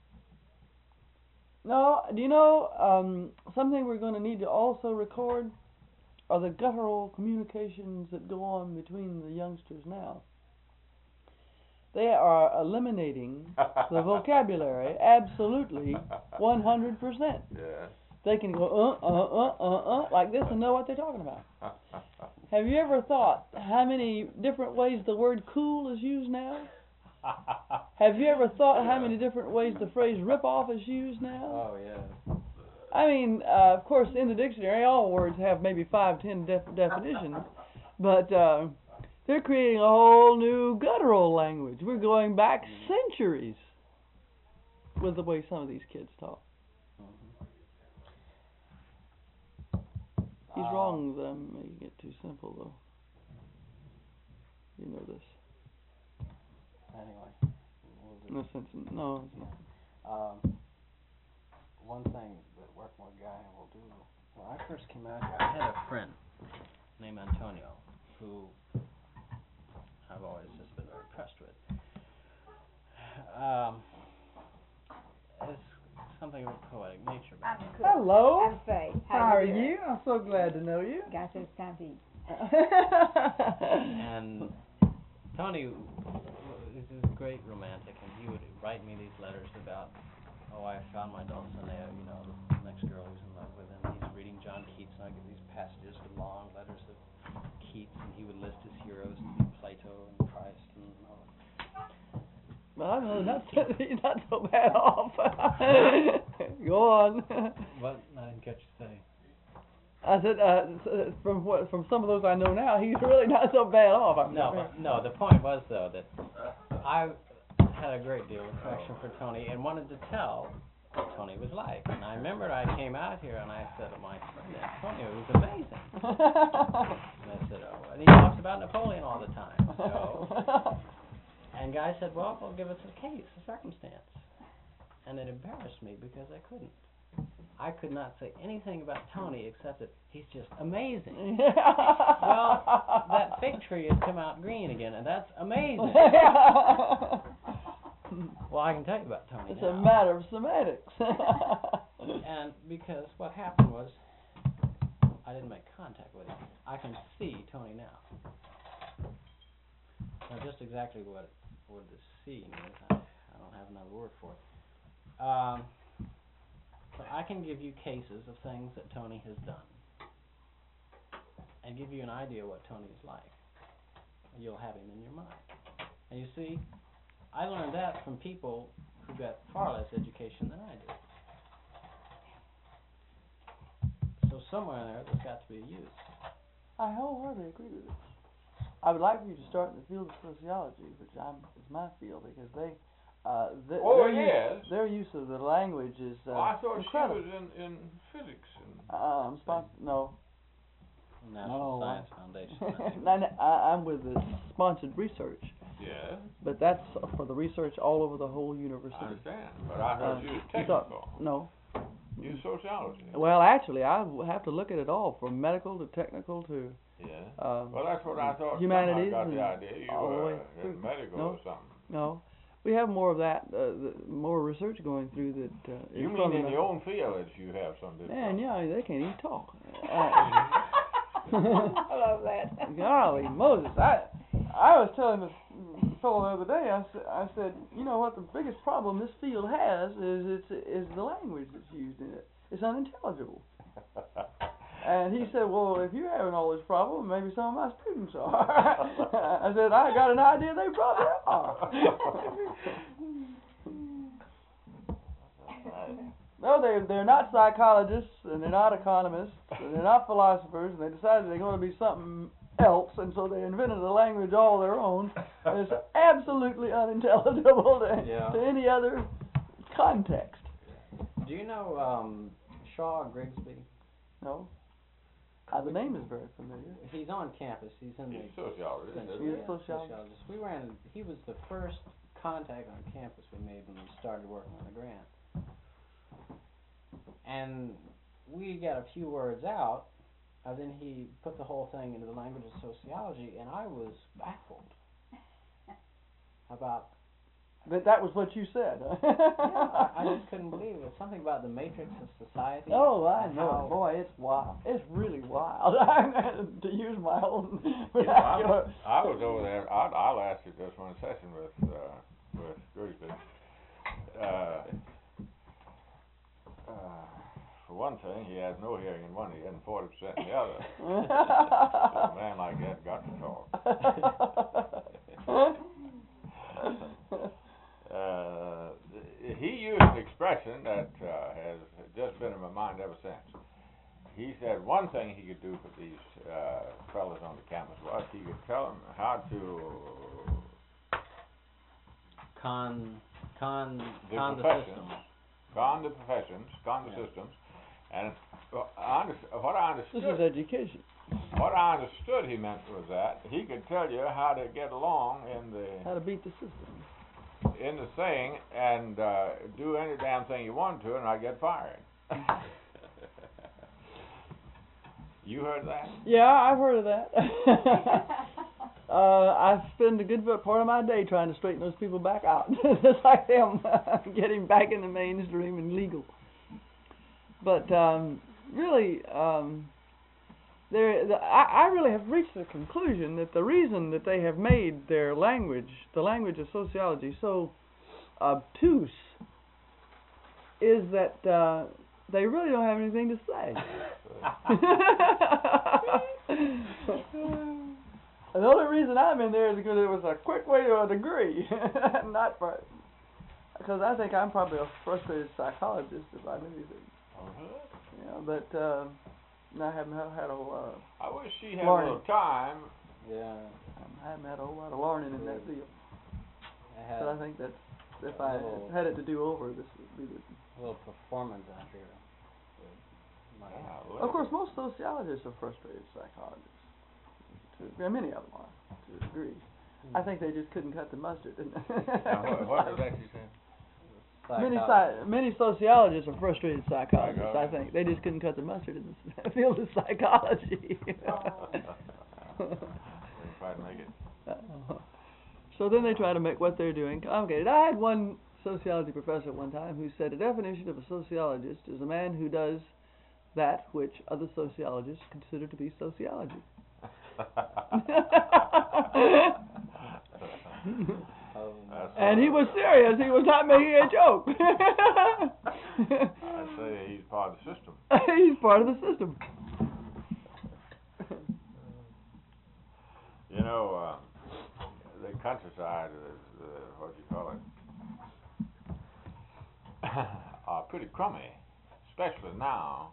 No, do you know um, something we're going to need to also record are the guttural communications that go on between the youngsters now. They are eliminating the vocabulary absolutely one hundred percent. Yes. They can go uh uh uh uh uh like this and know what they're talking about. Have you ever thought how many different ways the word cool is used now? Have you ever thought how many different ways the phrase rip off is used now? Oh, yeah. I mean, uh, of course, in the dictionary, all words have maybe five, ten def- definitions, but uh, they're creating a whole new guttural language. We're going back centuries with the way some of these kids talk. He's Uh, wrong that I'm making it too simple, though. You know this. Anyway, we'll do No sense. In, no. It's not. Um, one thing that Workmore Guy will do, when I first came out here, I had a friend named Antonio who I've always just been very impressed with. Um, it's something of a poetic nature. I'm About cool. Hello. I'm Faye. How are doing? you? I'm so glad to know you. Guys, it's time to eat. And Tony is a great romantic, and he would write me these letters about, oh, I found my Dulcinea, you know, the next girl who's in love with him. He's reading John Keats, and I get these passages with long letters of Keats, and he would list his heroes, Plato and Christ and all that. Well, I'm really not so, he's not so bad off. Go on. What? I didn't catch you say. I said, uh, from what, from some of those I know now, he's really not so bad off. I'm No, but, no, the point was, though, that I had a great deal of affection for Tony and wanted to tell what Tony was like. And I remembered I came out here and I said to my friend Antonio, he was amazing. And I said, oh, and he talks about Napoleon all the time. So, and Guy said, well, well, give us a case, a circumstance. And it embarrassed me because I couldn't. I could not say anything about Tony except that he's just amazing. Well, that fig tree has come out green again, and that's amazing. Well, I can tell you about Tony It's now. a matter of semantics. And because what happened was, I didn't make contact with him. I can see Tony now. Now, just exactly what what the see means, I, I don't have another word for it. Um, but I can give you cases of things that Tony has done, and give you an idea what Tony is like. You'll have him in your mind. And you see, I learned that from people who got far less education than I did. So somewhere in there, there's got to be a use. I wholeheartedly agree with this. I would like for you to start in the field of sociology, which I'm, is my field, because they, uh, th- Oh, their, yes. use, their use of the language is uh, Oh, I thought incredible. she was in, in physics. And Uh, I'm sponsor- no. National No. Science Foundation. No, no, I, I'm with the sponsored research, yeah, but that's for the research all over the whole university. I understand. But I heard Uh, she was you thought- technical. no. You sociology. Well, actually, I w- have to look at it all, from medical to technical to Yeah. uh, Well, that's what I thought. humanities I got the and idea. You all the were way through. in medical No. or something. no. We have more of that, uh, the, more research going through that. Uh, You is mean from in the- your own field that you have some different? Man, yeah, they can't even talk. Uh, I love that. Golly Moses, I I was telling this fellow the other day. I said, I said, you know what? The biggest problem this field has is it's is the language that's used in it. It's unintelligible. And he said, well, if you're having all this problem, maybe some of my students are. I said, I got an idea they probably are. No, they they're not psychologists, and they're not economists, and they're not philosophers, and they decided they're going to be something else, and so they invented a language all their own. And it's absolutely unintelligible to, Yeah. to any other context. Do you know um, Shaw Grigsby? No. Uh, the name is very familiar. He's on campus. He's in He's the a sociologist, Center. isn't He's he? a sociologist. We ran. He was the first contact on campus we made when we started working on the grant, and we got a few words out. And then he put the whole thing into the language of sociology, and I was baffled about. But that was what you said. yeah, I, I just couldn't believe it. Something about the matrix of society. Oh, I and know how- it. Boy, it's wild. It's really wild. To use my own You know, vernacular. I, I was over there. I, I lasted just one session with uh, with Grigsby. Uh, uh, for one thing, he has no hearing in one ear and forty percent in the other. So a man like that got to talk. Uh, he used an expression that uh, has just been in my mind ever since. He said one thing he could do for these uh, fellas on the campus was he could tell them how to con con the con the professions, system. con the professions, con the Yeah. systems, and uh, I under, what I This understood, is education. what I understood he meant was that he could tell you how to get along in the How to beat the system. in the thing and uh, do any damn thing you want to, and I get fired. You heard that? Yeah, I've heard of that. uh, I spend a good part of my day trying to straighten those people back out, just like them, getting back in the mainstream and legal. But um, really, um, there, the, I, I really have reached the conclusion that the reason that they have made their language, the language of sociology, so obtuse, is that uh, they really don't have anything to say. The only reason I'm in there is because it was a quick way to a degree, not for, because I think I'm probably a frustrated psychologist if I knew anything. Uh-huh. Yeah, but uh, I haven't had a whole lot of, I wish she had Learning. a little time. Yeah. I haven't had a whole lot of learning in that deal. I had But I think that if a I little- had it to do over, this would be the. a little performance out here. Might- Yeah, Of course, most sociologists are frustrated psychologists. To, yeah, many of them are, to a degree. I think they just couldn't cut the mustard. Now, what, what was that you said? Many Psychology. psy- many sociologists are frustrated psychologists. I Psychology. think they just couldn't cut the mustard in the field of psychology. They try to make it. So then they try to make what they're doing complicated. I had one sociology professor one time who said a definition of a sociologist is a man who does that which other sociologists consider to be sociology. That's And he all was right. serious. He was not making a joke. I'd say he's part of the system. He's part of the system. You know, uh, the countryside is, uh, what do you call it, are pretty crummy, especially now.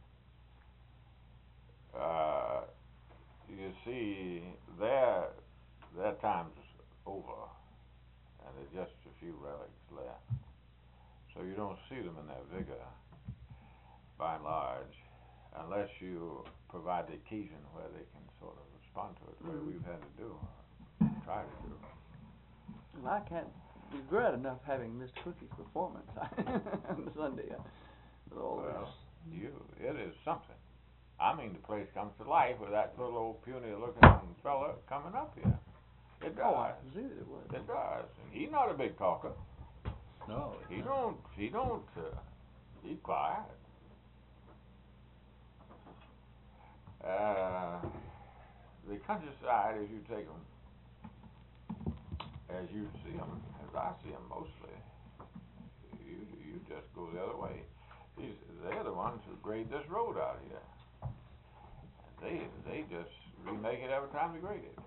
Uh, you see, their their time's over, and there's just a few relics left. So you don't see them in their vigor, by and large, unless you provide the occasion where they can sort of respond to it, the way Mhm. we've had to do, or try to do. Well, I can't regret enough having missed Cookie's performance on Sunday. With all Well, this. you, it is something. I mean, the place comes to life with that little old puny-looking fella coming up here. It Oh, I does. see that it was. It does. And he's not a big talker. No, He don't. He don't. Uh, he's quiet. Uh, the countryside, as you take them, as you see them, as I see them mostly, you you just go the other way. These they're the ones who grade this road out here. They they just remake it every time they grade it.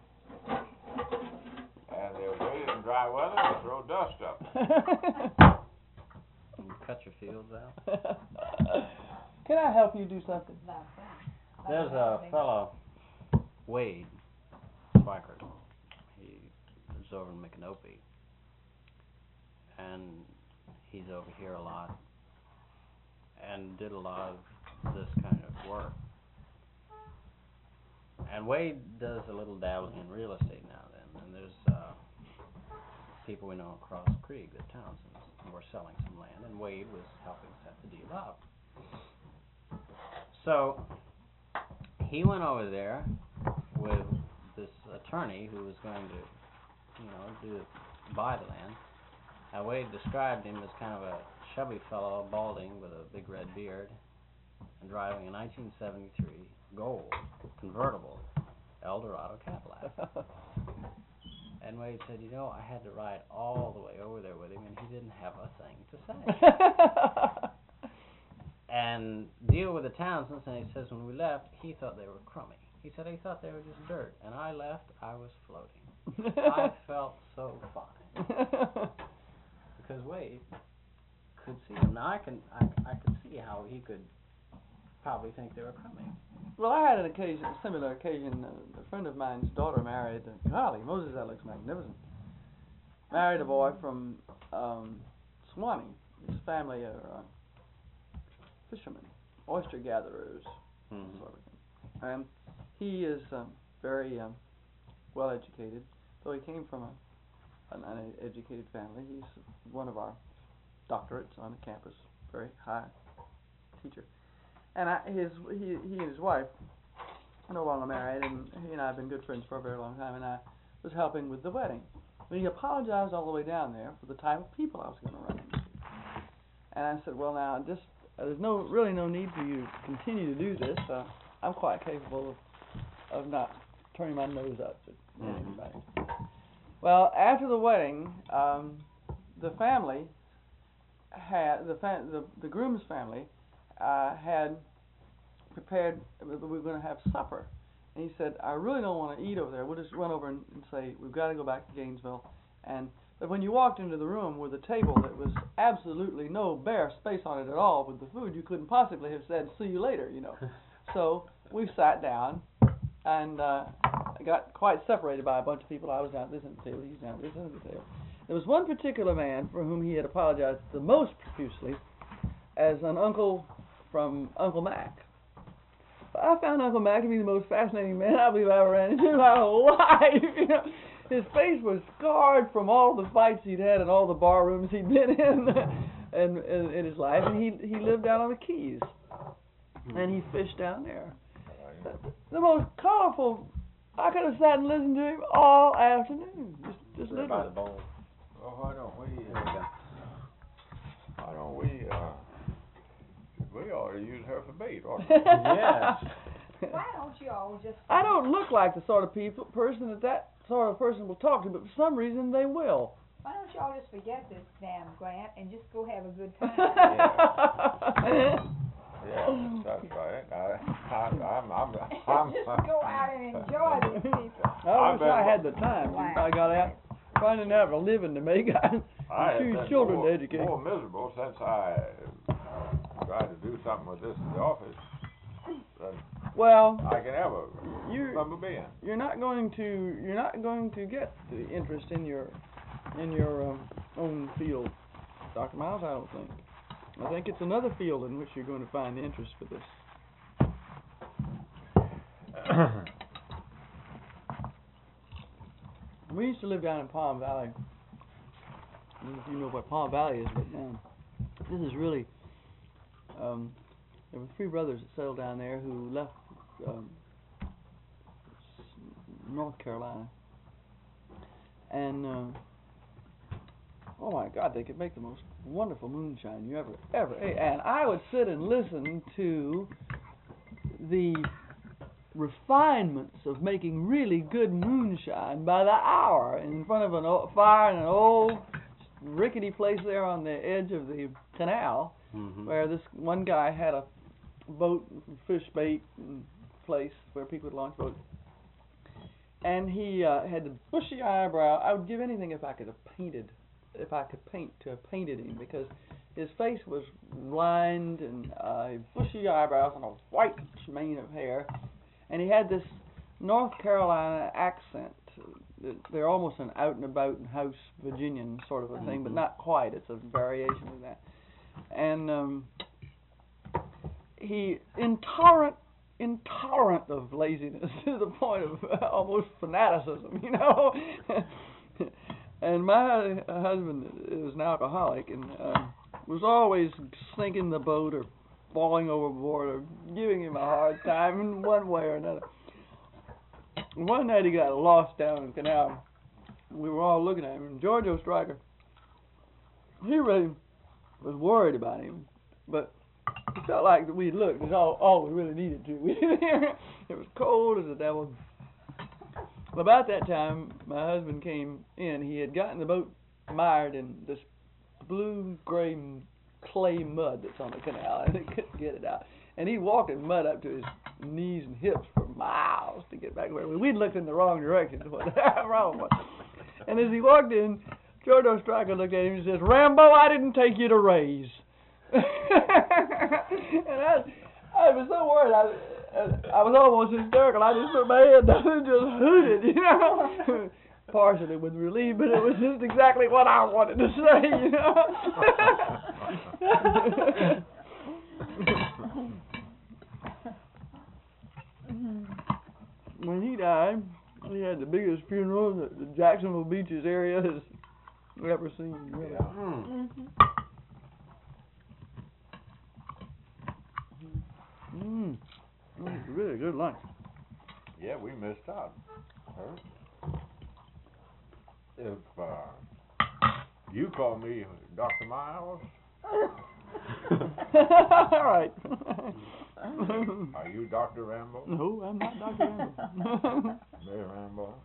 And they'll grade it in dry weather and throw dust up. and cut your fields out. Can I help you do something? There's a fellow, Wade Swiker. He is over in Micanopy, and he's over here a lot. and did a lot of this kind of work. And Wade does a little dabbling in real estate now and then, and there's uh, people we know across the creek, the Townsends, who were selling some land, and Wade was helping set the deal up. So he went over there with this attorney who was going to, you know, do buy the land. And Wade described him as kind of a chubby fellow, balding, with a big red beard, and driving a nineteen seventy-three gold convertible Eldorado Cadillac. And Wade said, you know, I had to ride all the way over there with him, and he didn't have a thing to say. And deal with the Townsends, and he says when we left, he thought they were crummy. He said he thought they were just dirt, and I left, I was floating. I felt so fine. Because Wade could see them. Now I can, I, I could see how he could probably think they were crummy. Well, I had an occasion, a similar occasion. Uh, a friend of mine's daughter married, uh, golly, Moses, that looks magnificent. Married a boy from um, Swanee. His family are uh, fishermen, oyster gatherers, Mm-hmm. sort of thing. And he is um, very um, well educated, though he came from a, an uneducated family. He's one of our doctorates on the campus, very high teacher. And I, his he he and his wife are no longer married, and he and I have been good friends for a very long time. And I was helping with the wedding. But he apologized all the way down there for the type of people I was going to run into. And I said, well, now just uh, there's no really no need for you to continue to do this. Uh, I'm quite capable of of not turning my nose up at Mm-hmm. anybody. Well, after the wedding, um, the family had the fa- the the groom's family. Uh, had prepared, we were going to have supper. And he said, I really don't want to eat over there. We'll just run over and, and say, we've got to go back to Gainesville. And But when you walked into the room with a table that was absolutely no bare space on it at all with the food, you couldn't possibly have said, see you later, you know. So we sat down and uh, got quite separated by a bunch of people. I was down at this end of the table, he's down at this end of the table. There was one particular man for whom he had apologized the most profusely as an uncle from Uncle Mac. I found Uncle Mac to be the most fascinating man I believe I ever ran into in my whole life. You know, his face was scarred from all the fights he'd had and all the bar rooms he'd been in, and in, in his life. And he he lived down on the Keys, and he fished down there. The most colorful. I could have sat and listened to him all afternoon. Just just By literally. the bowl. Well, why don't we? There we go. Why don't we? Uh, we ought to use her for bait, oughtn't we? Yes. Why don't you all just... I don't look like the sort of people person that that sort of person will talk to, but for some reason they will. Why don't you all just forget this damn grant and just go have a good time? Yeah, that's right. I, I'm, I'm, I'm, I'm, Just go out and enjoy these people. I I've wish I been- had the time. I got out finding out a living to make. I have two been children more, to educate. more miserable since I tried to do something with this in the office than Well, I can ever you remember being. you're not going to you're not going to get the interest in your in your um, own field, Doctor Miles. I don't think. I think it's another field in which you're going to find the interest for this. We used to live down in Palm Valley. I don't know if you know where Palm Valley is, but um, this is really. Um, there were three brothers that settled down there who left um, North Carolina, and uh, oh my God, they could make the most wonderful moonshine you ever ever ate. And I would sit and listen to the refinements of making really good moonshine by the hour in front of an old fire in an old rickety place there on the edge of the canal, Mm-hmm. where this one guy had a boat, fish bait place where people would launch boats. And he uh, had the bushy eyebrow. I would give anything if I could have painted, if I could paint to have painted him, because his face was lined and uh, bushy eyebrows and a white mane of hair, and he had this North Carolina accent. They're almost an out and about house Virginian sort of a thing, but not quite. It's a variation of that. And um, he intolerant, intolerant of laziness to the point of uh, almost fanaticism, you know. And my husband is an alcoholic and uh, was always sinking the boat or falling overboard or giving him a hard time in one way or another. One night he got lost down in the canal. We were all looking at him, and George O'Stryker, he really was worried about him, but it felt like that we looked. It's all, all we really needed to. We didn't hear. It was cold as the devil. About that time, my husband came in. He had gotten the boat mired in this blue-gray clay mud that's on the canal, and they couldn't get it out. And he walked in mud up to his knees and hips for miles to get back where we. We'd looked in the wrong direction. What the problem was. And as he walked in, George O'Stryker looked at him and says, "Rambo, I didn't take you to Ray's." And I, I was so worried. I, I was almost hysterical. I just put my head down and just hooted, you know. Partially with relief, but it was just exactly what I wanted to say, you know. When he died, he had the biggest funeral that the Jacksonville Beaches area has ever seen. Really. Yeah. Mm-hmm. Mm. It was a really good lunch. Yeah, we missed out. Huh? If uh, you call me Doctor Miles, all right. Are you Doctor Rambo? No, I'm not Doctor Rambo. Mayor Rambo.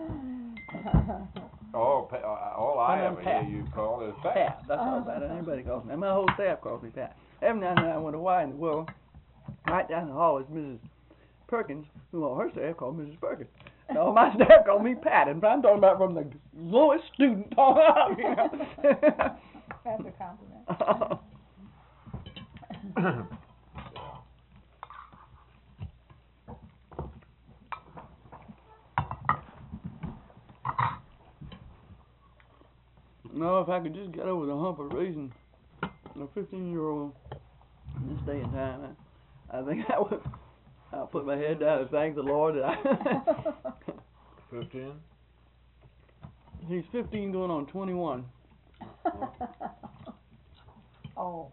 Oh, pa- uh, all I I'm ever Pat. hear you call is Pat. Pat, that's all about it. Anybody calls me. And my whole staff calls me Pat. Every now and then I wonder why in the world. Right down the hall is Missus Perkins, who all her staff called Missus Perkins. And all my staff called me Pat, and I'm talking about from the lowest student on up, you know. That's a compliment. No, if I could just get over the hump of raising a fifteen-year-old in this day and time, I, I think I would. I'll put my head down and thank the Lord that I. Fifteen. He's fifteen, going on twenty-one. Oh.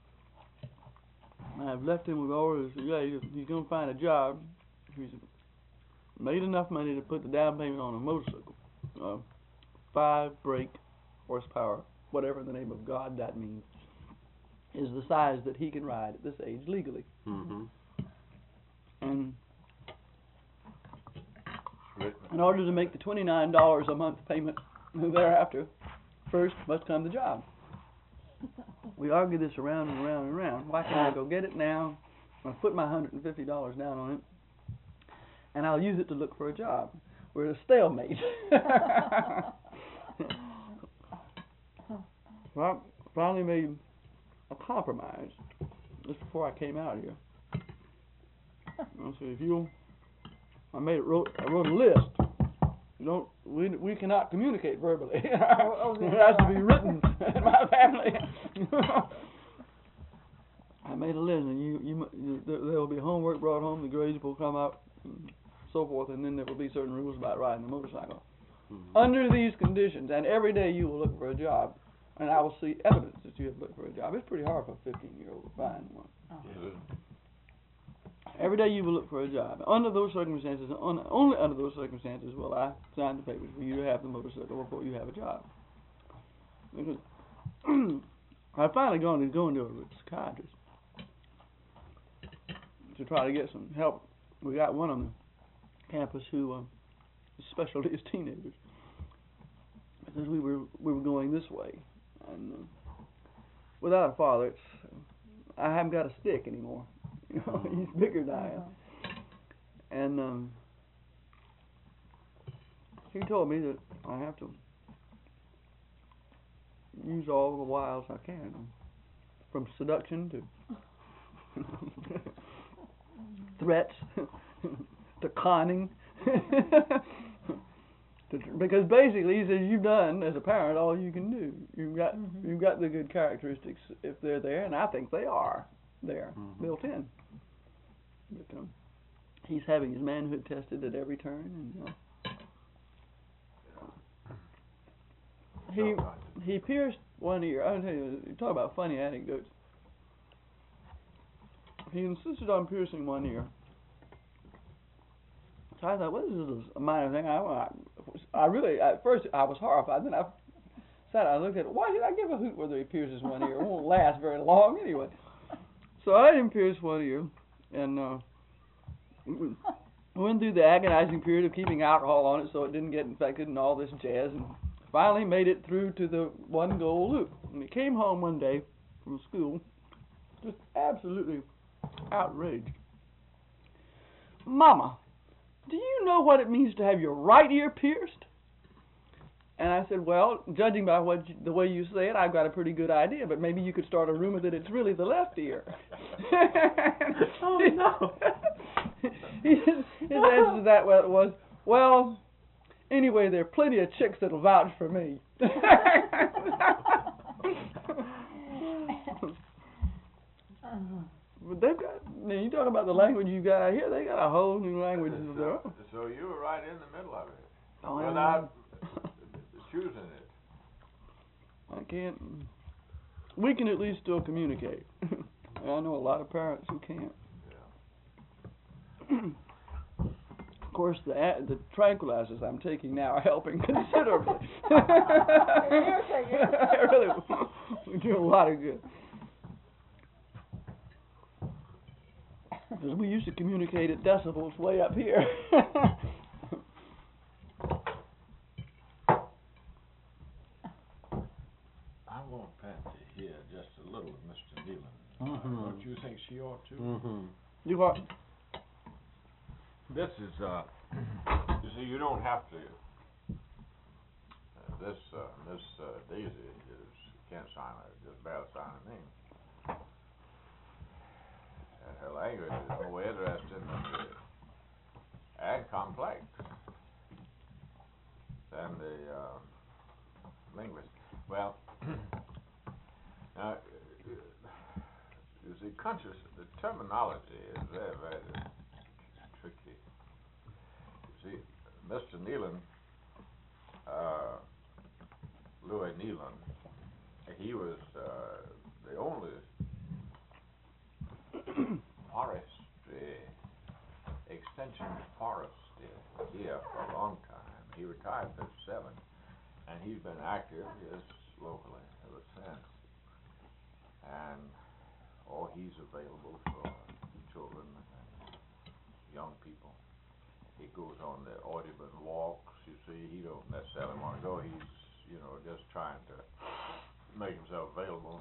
I've left him with orders. Yeah, he's, he's going to find a job. He's made enough money to put the down payment on a motorcycle, uh, five brake horsepower, whatever the name of God that means, is the size that he can ride at this age legally. Mm-hmm. And in order to make the twenty-nine dollars a month payment thereafter, first must come the job. We argue this around and around and around. Why can't I go get it now? I'll put my one hundred fifty dollars down on it, and I'll use it to look for a job. We're at a stalemate. Well, I finally made a compromise just before I came out here. I said, if you, I made it wrote I wrote a list. You don't we we cannot communicate verbally. It has to be written in my family. I made a list, and you you, you there, there will be homework brought home. The grades will come out, and so forth, and then there will be certain rules about riding the motorcycle. Mm-hmm. Under these conditions, and every day you will look for a job, and I will see evidence that you have looked for a job. It's pretty hard for a fifteen-year-old to find one. Oh. Every day you will look for a job. Under those circumstances, on, only under those circumstances will I sign the papers for you to have the motorcycle before you have a job. Because I finally gone to going to a psychiatrist to try to get some help. We got one on the campus who, um, his specialty is teenagers, because we were we were going this way, and uh, without a father, it's I haven't got a stick anymore. You know, he's bigger than I am. And um, he told me that I have to use all the wiles I can, from seduction to threats to conning. to, because basically, he says, you've done as a parent all you can do. You've got mm-hmm. you've got the good characteristics if they're there, and I think they are there, mm-hmm. built in. But um, he's having his manhood tested at every turn, and uh, he he pierced one ear. I'll tell you, you talk about funny anecdotes. He insisted on piercing one ear. So I thought, well, this is a minor thing. I, I, I really, at first, I was horrified. Then I sat, I looked at it. Why did I give a hoot whether he pierces one ear? It won't last very long anyway. So I let him pierce one ear, and uh, we went through the agonizing period of keeping alcohol on it so it didn't get infected and all this jazz, and finally made it through to the one goal loop. And he came home one day from school, just absolutely outraged. Mama, do you know what it means to have your right ear pierced? And I said, well, judging by what you, the way you say it, I've got a pretty good idea, but maybe you could start a rumor that it's really the left ear. Oh, no. his, his answer to that was, well, anyway, there are plenty of chicks that'll vouch for me. But they've got, I mean, you talk about the language you got out here, they got a whole new language of their own. So you were right in the middle of it. Oh, Without choosing it. I can't. We can at least still communicate. I know a lot of parents who can't. Yeah. Of course, the the tranquilizers I'm taking now are helping considerably. Really do a lot of good. Because we used to communicate at decibels way up here. I want Pat to hear just a little of Mister Nealon. Mm-hmm. Don't you think she ought to? Mm-hmm. You are. This is, uh, you see, you don't have to. Uh, this, uh, Miss uh, Daisy is, can't sign it, just barely sign her name. And her language is more interesting and complex than the uh, linguist. Well, now, you see, conscious, the terminology is very, very tricky. You see, Mister Nealon, uh, Louis Nealon, he was uh, the only forestry, extension forestry here for a long time. He retired at fifty-seven, and he's been active just locally ever since. And oh, he's available for children and young people. He goes on the Audubon walks. You see, he don't necessarily want to go. He's, you know, just trying to make himself available.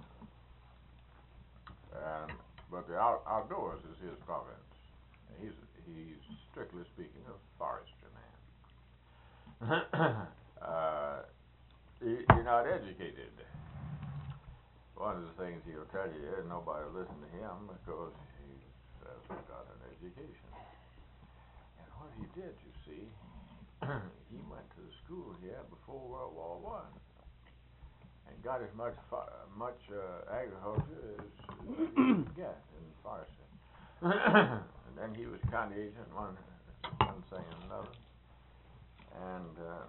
And but the out, outdoors is his province. He's he's strictly speaking a forestry man. uh, he, you're not educated. One of the things he'll tell you is nobody will listen to him because he hasn't got an education. And what he did, you see, he went to the school here before World War One and got as much much uh, agriculture as, as you could get in forestry. And then he was county agent, one one thing and another. And uh,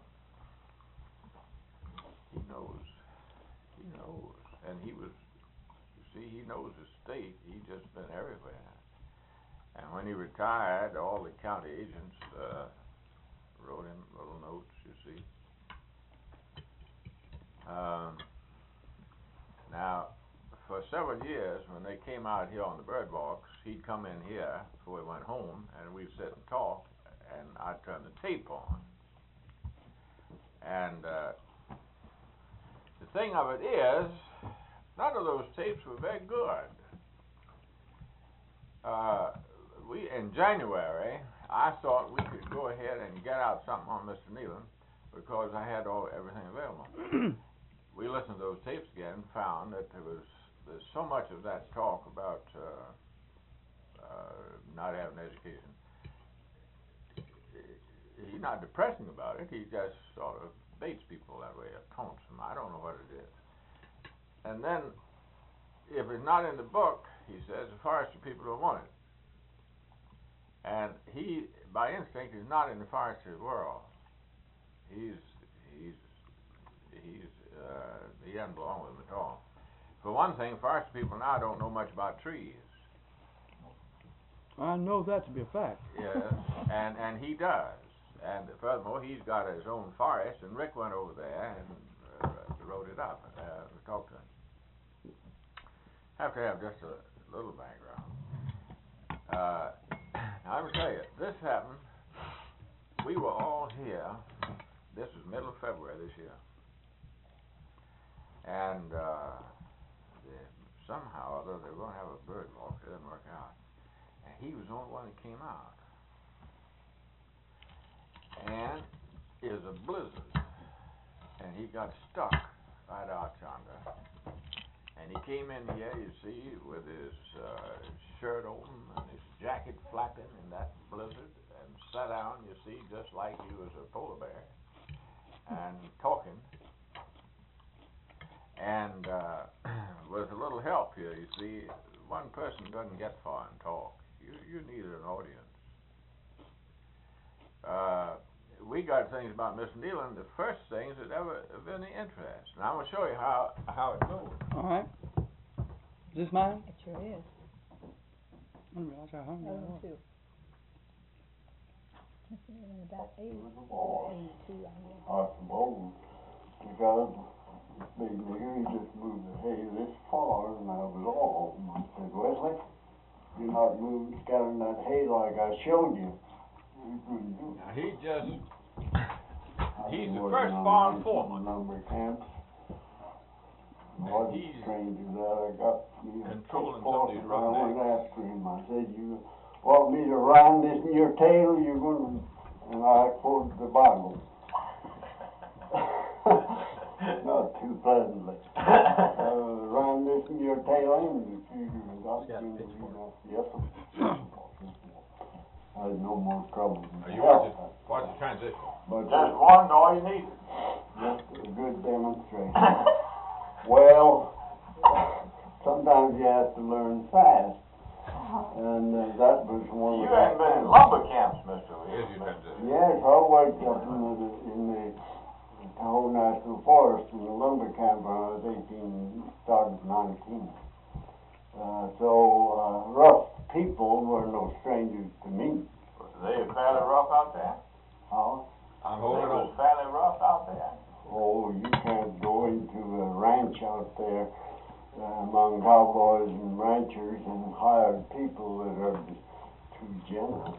he knows, he knows. And he was, you see, he knows the state. He's just been everywhere. And when he retired, all the county agents uh, wrote him little notes, you see. Um, now, for several years, when they came out here on the bird walks, he'd come in here before he went home, and we'd sit and talk, and I'd turn the tape on. And uh, the thing of it is, none of those tapes were very good. Uh, we in January, I thought we could go ahead and get out something on Mister Nealon because I had all everything available. We listened to those tapes again, found that there was there's so much of that talk about uh, uh, not having education. He's not depressing about it. He just sort of baits people that way, or taunts them. I don't know what it is. And then, if it's not in the book, he says, the forestry people don't want it. And he, by instinct, is not in the forestry world. He's he's he's uh, he doesn't belong with them at all. For one thing, forestry people now don't know much about trees. I know that to be a fact. Yes, and and he does. And furthermore, he's got his own forest, and Rick went over there and uh, wrote it up, uh, talked to him. Have to have just a little background. Uh, now, I will tell you, this happened, we were all here, this was middle of February this year, and uh, the, somehow or other they were going to have a bird walk, it didn't work out, and he was the only one that came out. And it was a blizzard, and he got stuck right out yonder. And he came in here, you see, with his uh, shirt open and his jacket flapping in that blizzard, and sat down, you see, just like he was a polar bear, and talking. And uh, with a little help here, you see, one person doesn't get far and talk. You you need an audience. Uh, we got things about Mister Nealon, the first things that ever of any interest. And I'm going to show you how, how it goes. All right. Is this mine? It sure is. I didn't realize how hungry I was. too. About eight, boss. eighty-two, I guess. I suppose, because big nigger, he just moved the hay this far, and that was all. I said, Wesley, you're not moving, scattering that hay like I showed you. You couldn't do it. Now, he just, I've he's been the working first on farm ranches foreman. and lumber camps. And What he's strange is that I got me a controlling pitchfork some of these and I went roughnecks. after him. I said, you want me to round this in your tail? You're going to, and I quoted the Bible. Not too pleasantly. Uh, round this in your tail end if you got got a to, pitchfork. you know. Yes, sir. I had no more trouble. Now, you watch it, watch the transition. But Just one, all you need. just a good demonstration. Well, sometimes you have to learn fast, and uh, that was one You of the. hadn't been in lumber camps, Mister Here's Lee. your transition. Yes, I worked up in the in the Tahoe National Forest in the lumber camp when I was eighteen, started nineteen. Uh, so uh, rough people were no strangers to me. They were fairly rough out there. How? I'm They holding was on. fairly rough out there. Oh, you can't go into a ranch out there uh, among cowboys and ranchers and hired people that are just too gentle.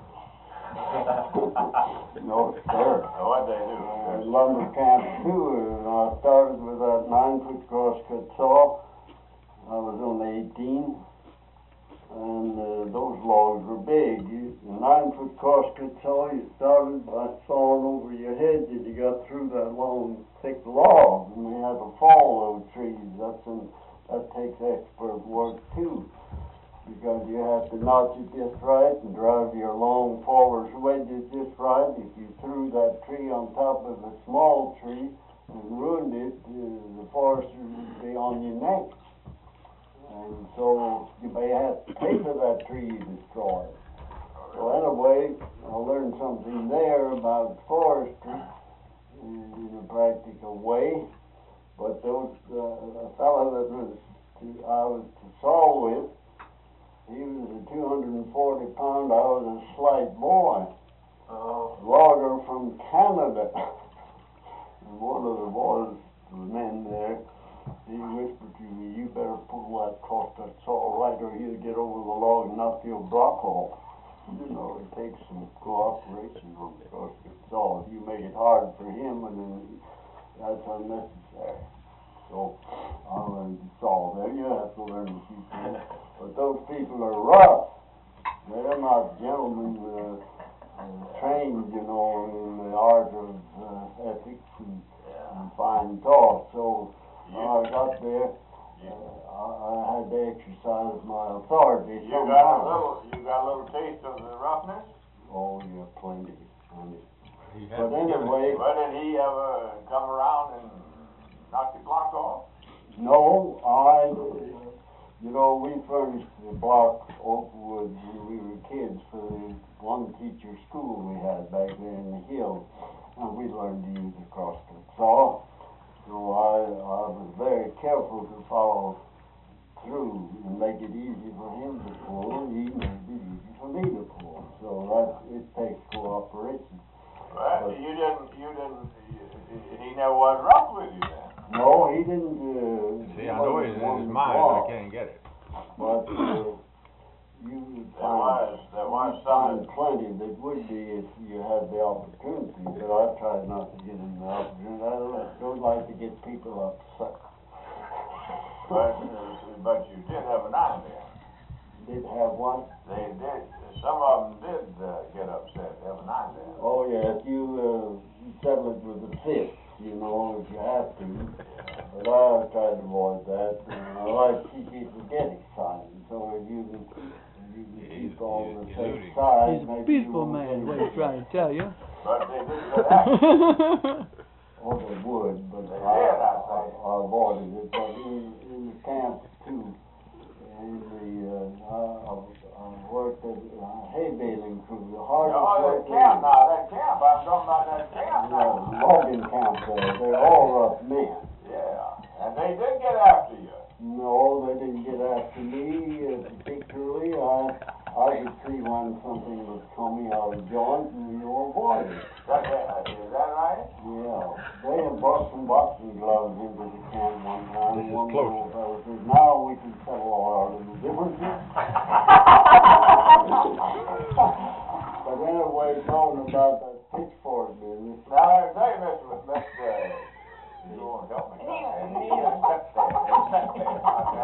No, sir. What'd they do? Uh, lumber camp too, and I started with that nine foot crosscut saw. I was only eighteen, and uh, those logs were big. You, the nine foot crosscut saw, you started by sawing over your head till you got through that long, thick log, and we had to fall those trees. That's an, that takes expert work too, because you have to notch it just right and drive your long forward wedges just right. If you threw that tree on top of a small tree and ruined it, uh, the forester would be on your neck. And so you may have to pay for that tree you destroyed. So anyway, I learned something there about forestry in a practical way. But those uh, a fellow that was to, I was to saw with, he was a two hundred forty pound. I was a slight boy, Oh. logger from Canada. And one of the boys, the men there, he whispered to me, "You better pull that crosscut saw right, or he'll get over the log and knock your block off." You know, it takes some cooperation on the crosscut saw. If you make it hard for him, and then that's unnecessary. So I learned to saw there. You have to learn a few things. But those people are rough. They're not gentlemen uh, uh, trained, you know, in the art of uh, ethics and, and fine thought. So when I got there, uh, I, I had to exercise my authority. You got a little, you got a little taste of the roughness? Oh, yeah, plenty, plenty. He had But to give it- anyway, But did he ever come around and knock your block off? no, I You know, we furnished the block Oakwood when we were kids for the one teacher school we had back there in the hills, and we learned to use a crosscut saw. So I, I was very careful to follow through and make it easy for him to pull, and he made it easy for me to pull. So that it takes cooperation. Well, you didn't, you didn't, he, he never was rough with you then. No, he didn't. Uh, See, I know it's in his mind, I can't get it. But uh, you would There find, was, there was you'd some. find plenty that would be if you had the opportunity. But I tried not to give him the opportunity. I don't, don't like to get people upset. But, uh, but you did have a knife there. Did have one? They did, some of them did uh, get upset, have a knife there. Oh yeah, if you uh, settle it with a fist, you know, if you have to. But I try to avoid that. And I like to see people get excited. So if you can, if you can keep on the safe side, He's a maybe peaceful you won't man, get what he's trying to tell you. But they did get active. Oh, they would, but They I, did, I I, think. I avoided it. But in, in the camp too, in the uh, I, I, I worked at a hay baling crew. The hardest Oh, work that camp now, that camp, I'm talking about that camp Yeah, now. logging camp there. They're all rough men. Yeah, and they did get after you. No, they didn't get after me uh, particularly. I I could see when something was coming out of joint and you avoid it. That, uh, is that right? Yeah, they had brought some boxing gloves into the camp one time. This is one closer. little fellow says, now we can settle all our little differences. But anyway, talking about that pitchfork business. Now, let me tell you, Mister Mister You won't help me. Just sit there, just sit there.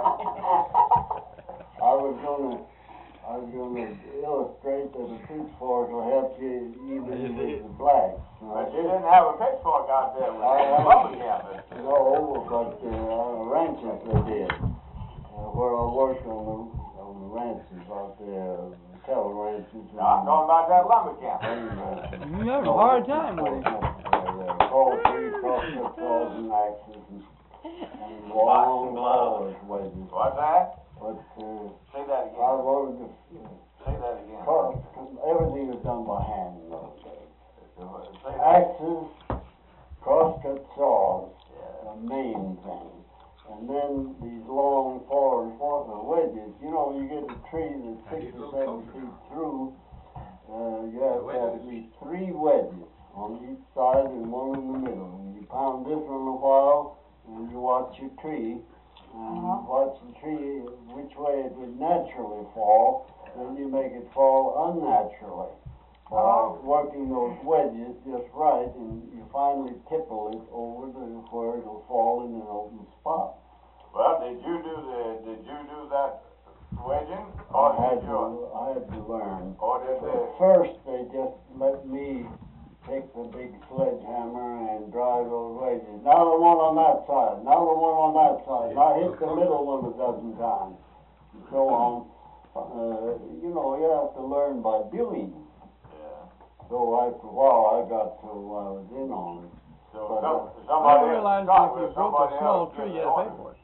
I was gonna, I was gonna illustrate that a pitchfork will help you even with the blacks. But you didn't have a pitchfork out there with I- you. Lumber camp, Mister No, but uh, on the ranches they did. Uh, where I worked on the on the ranches out there, the cattle ranches. No, I'm talking about that lumber camp. You having a hard time with him. All three crosscut saws and axes and, and Boxing long gloves. haulers wedges. What's that? But uh, Say that I again. wanted to. Uh, Say that again. Cause everything was done by hand in those days. Say that. Axes, crosscut saws, Yeah. the main thing. And then these long forward forward wedges. You know, you get a tree that's six or seven feet through, uh, you have to have at least three wedges on each side and one in the middle. And you pound this one a while, and you watch your tree, and you watch the tree which way it would naturally fall, then you make it fall unnaturally. By working those wedges just right, and you finally tipple it over to where it'll fall in an open spot. Well, did you do the, did you do that wedging? I Or had did to, you? I had to learn. Or did At the, first, they just let me take the big sledgehammer and drive those wedges. Now the one on that side, now the one on that side. Now hit the middle one a dozen times, and so on. Uh, you know, you have to learn by doing. yeah. So after a while, I got to I was in on it. So But, some, uh, somebody I realized else talked if you with broke somebody a small else. tree, give you the had to pay order. for it.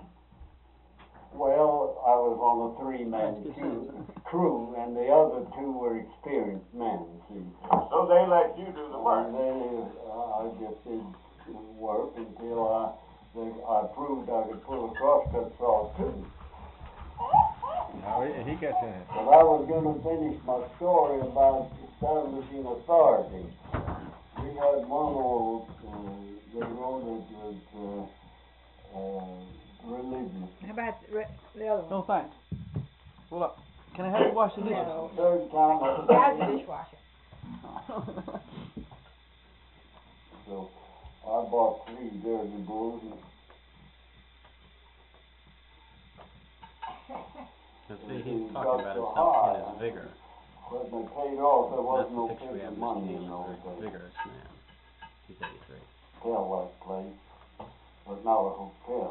Well, I was on a three-man That's crew, good crew, and the other two were experienced men, see. So they let you do the work. And then uh, I just did work until I, they, I proved I could pull a crosscut saw too. Now, he, he gets in it. But I was going to finish my story about establishing authority. We had one old, uh, they wrote it was uh, uh, religious. How about the re- the other one? No thanks. Hold up. Can I have you wash the dishes? No. Third time I How's the dishwasher? So I bought three dirty bulls and And see, he's talking about himself in his vigor. when they paid off, there was That's no the picture we paper have of money Mr. in those Neal, a days. vigorous man. He's eighty-three. Hotel that place was not a hotel.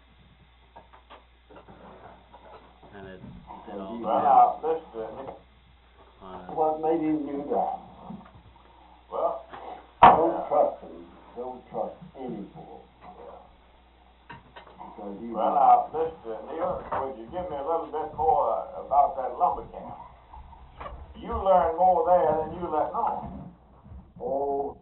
And it, it Well, all he- Well, now, listen, on a, What made him do that? well, Don't trust him. Don't trust any bull. Because he well, was now, listen, Neil, would you give me a little bit more uh, about that lumber camp. You learned more there than you let know. Oh,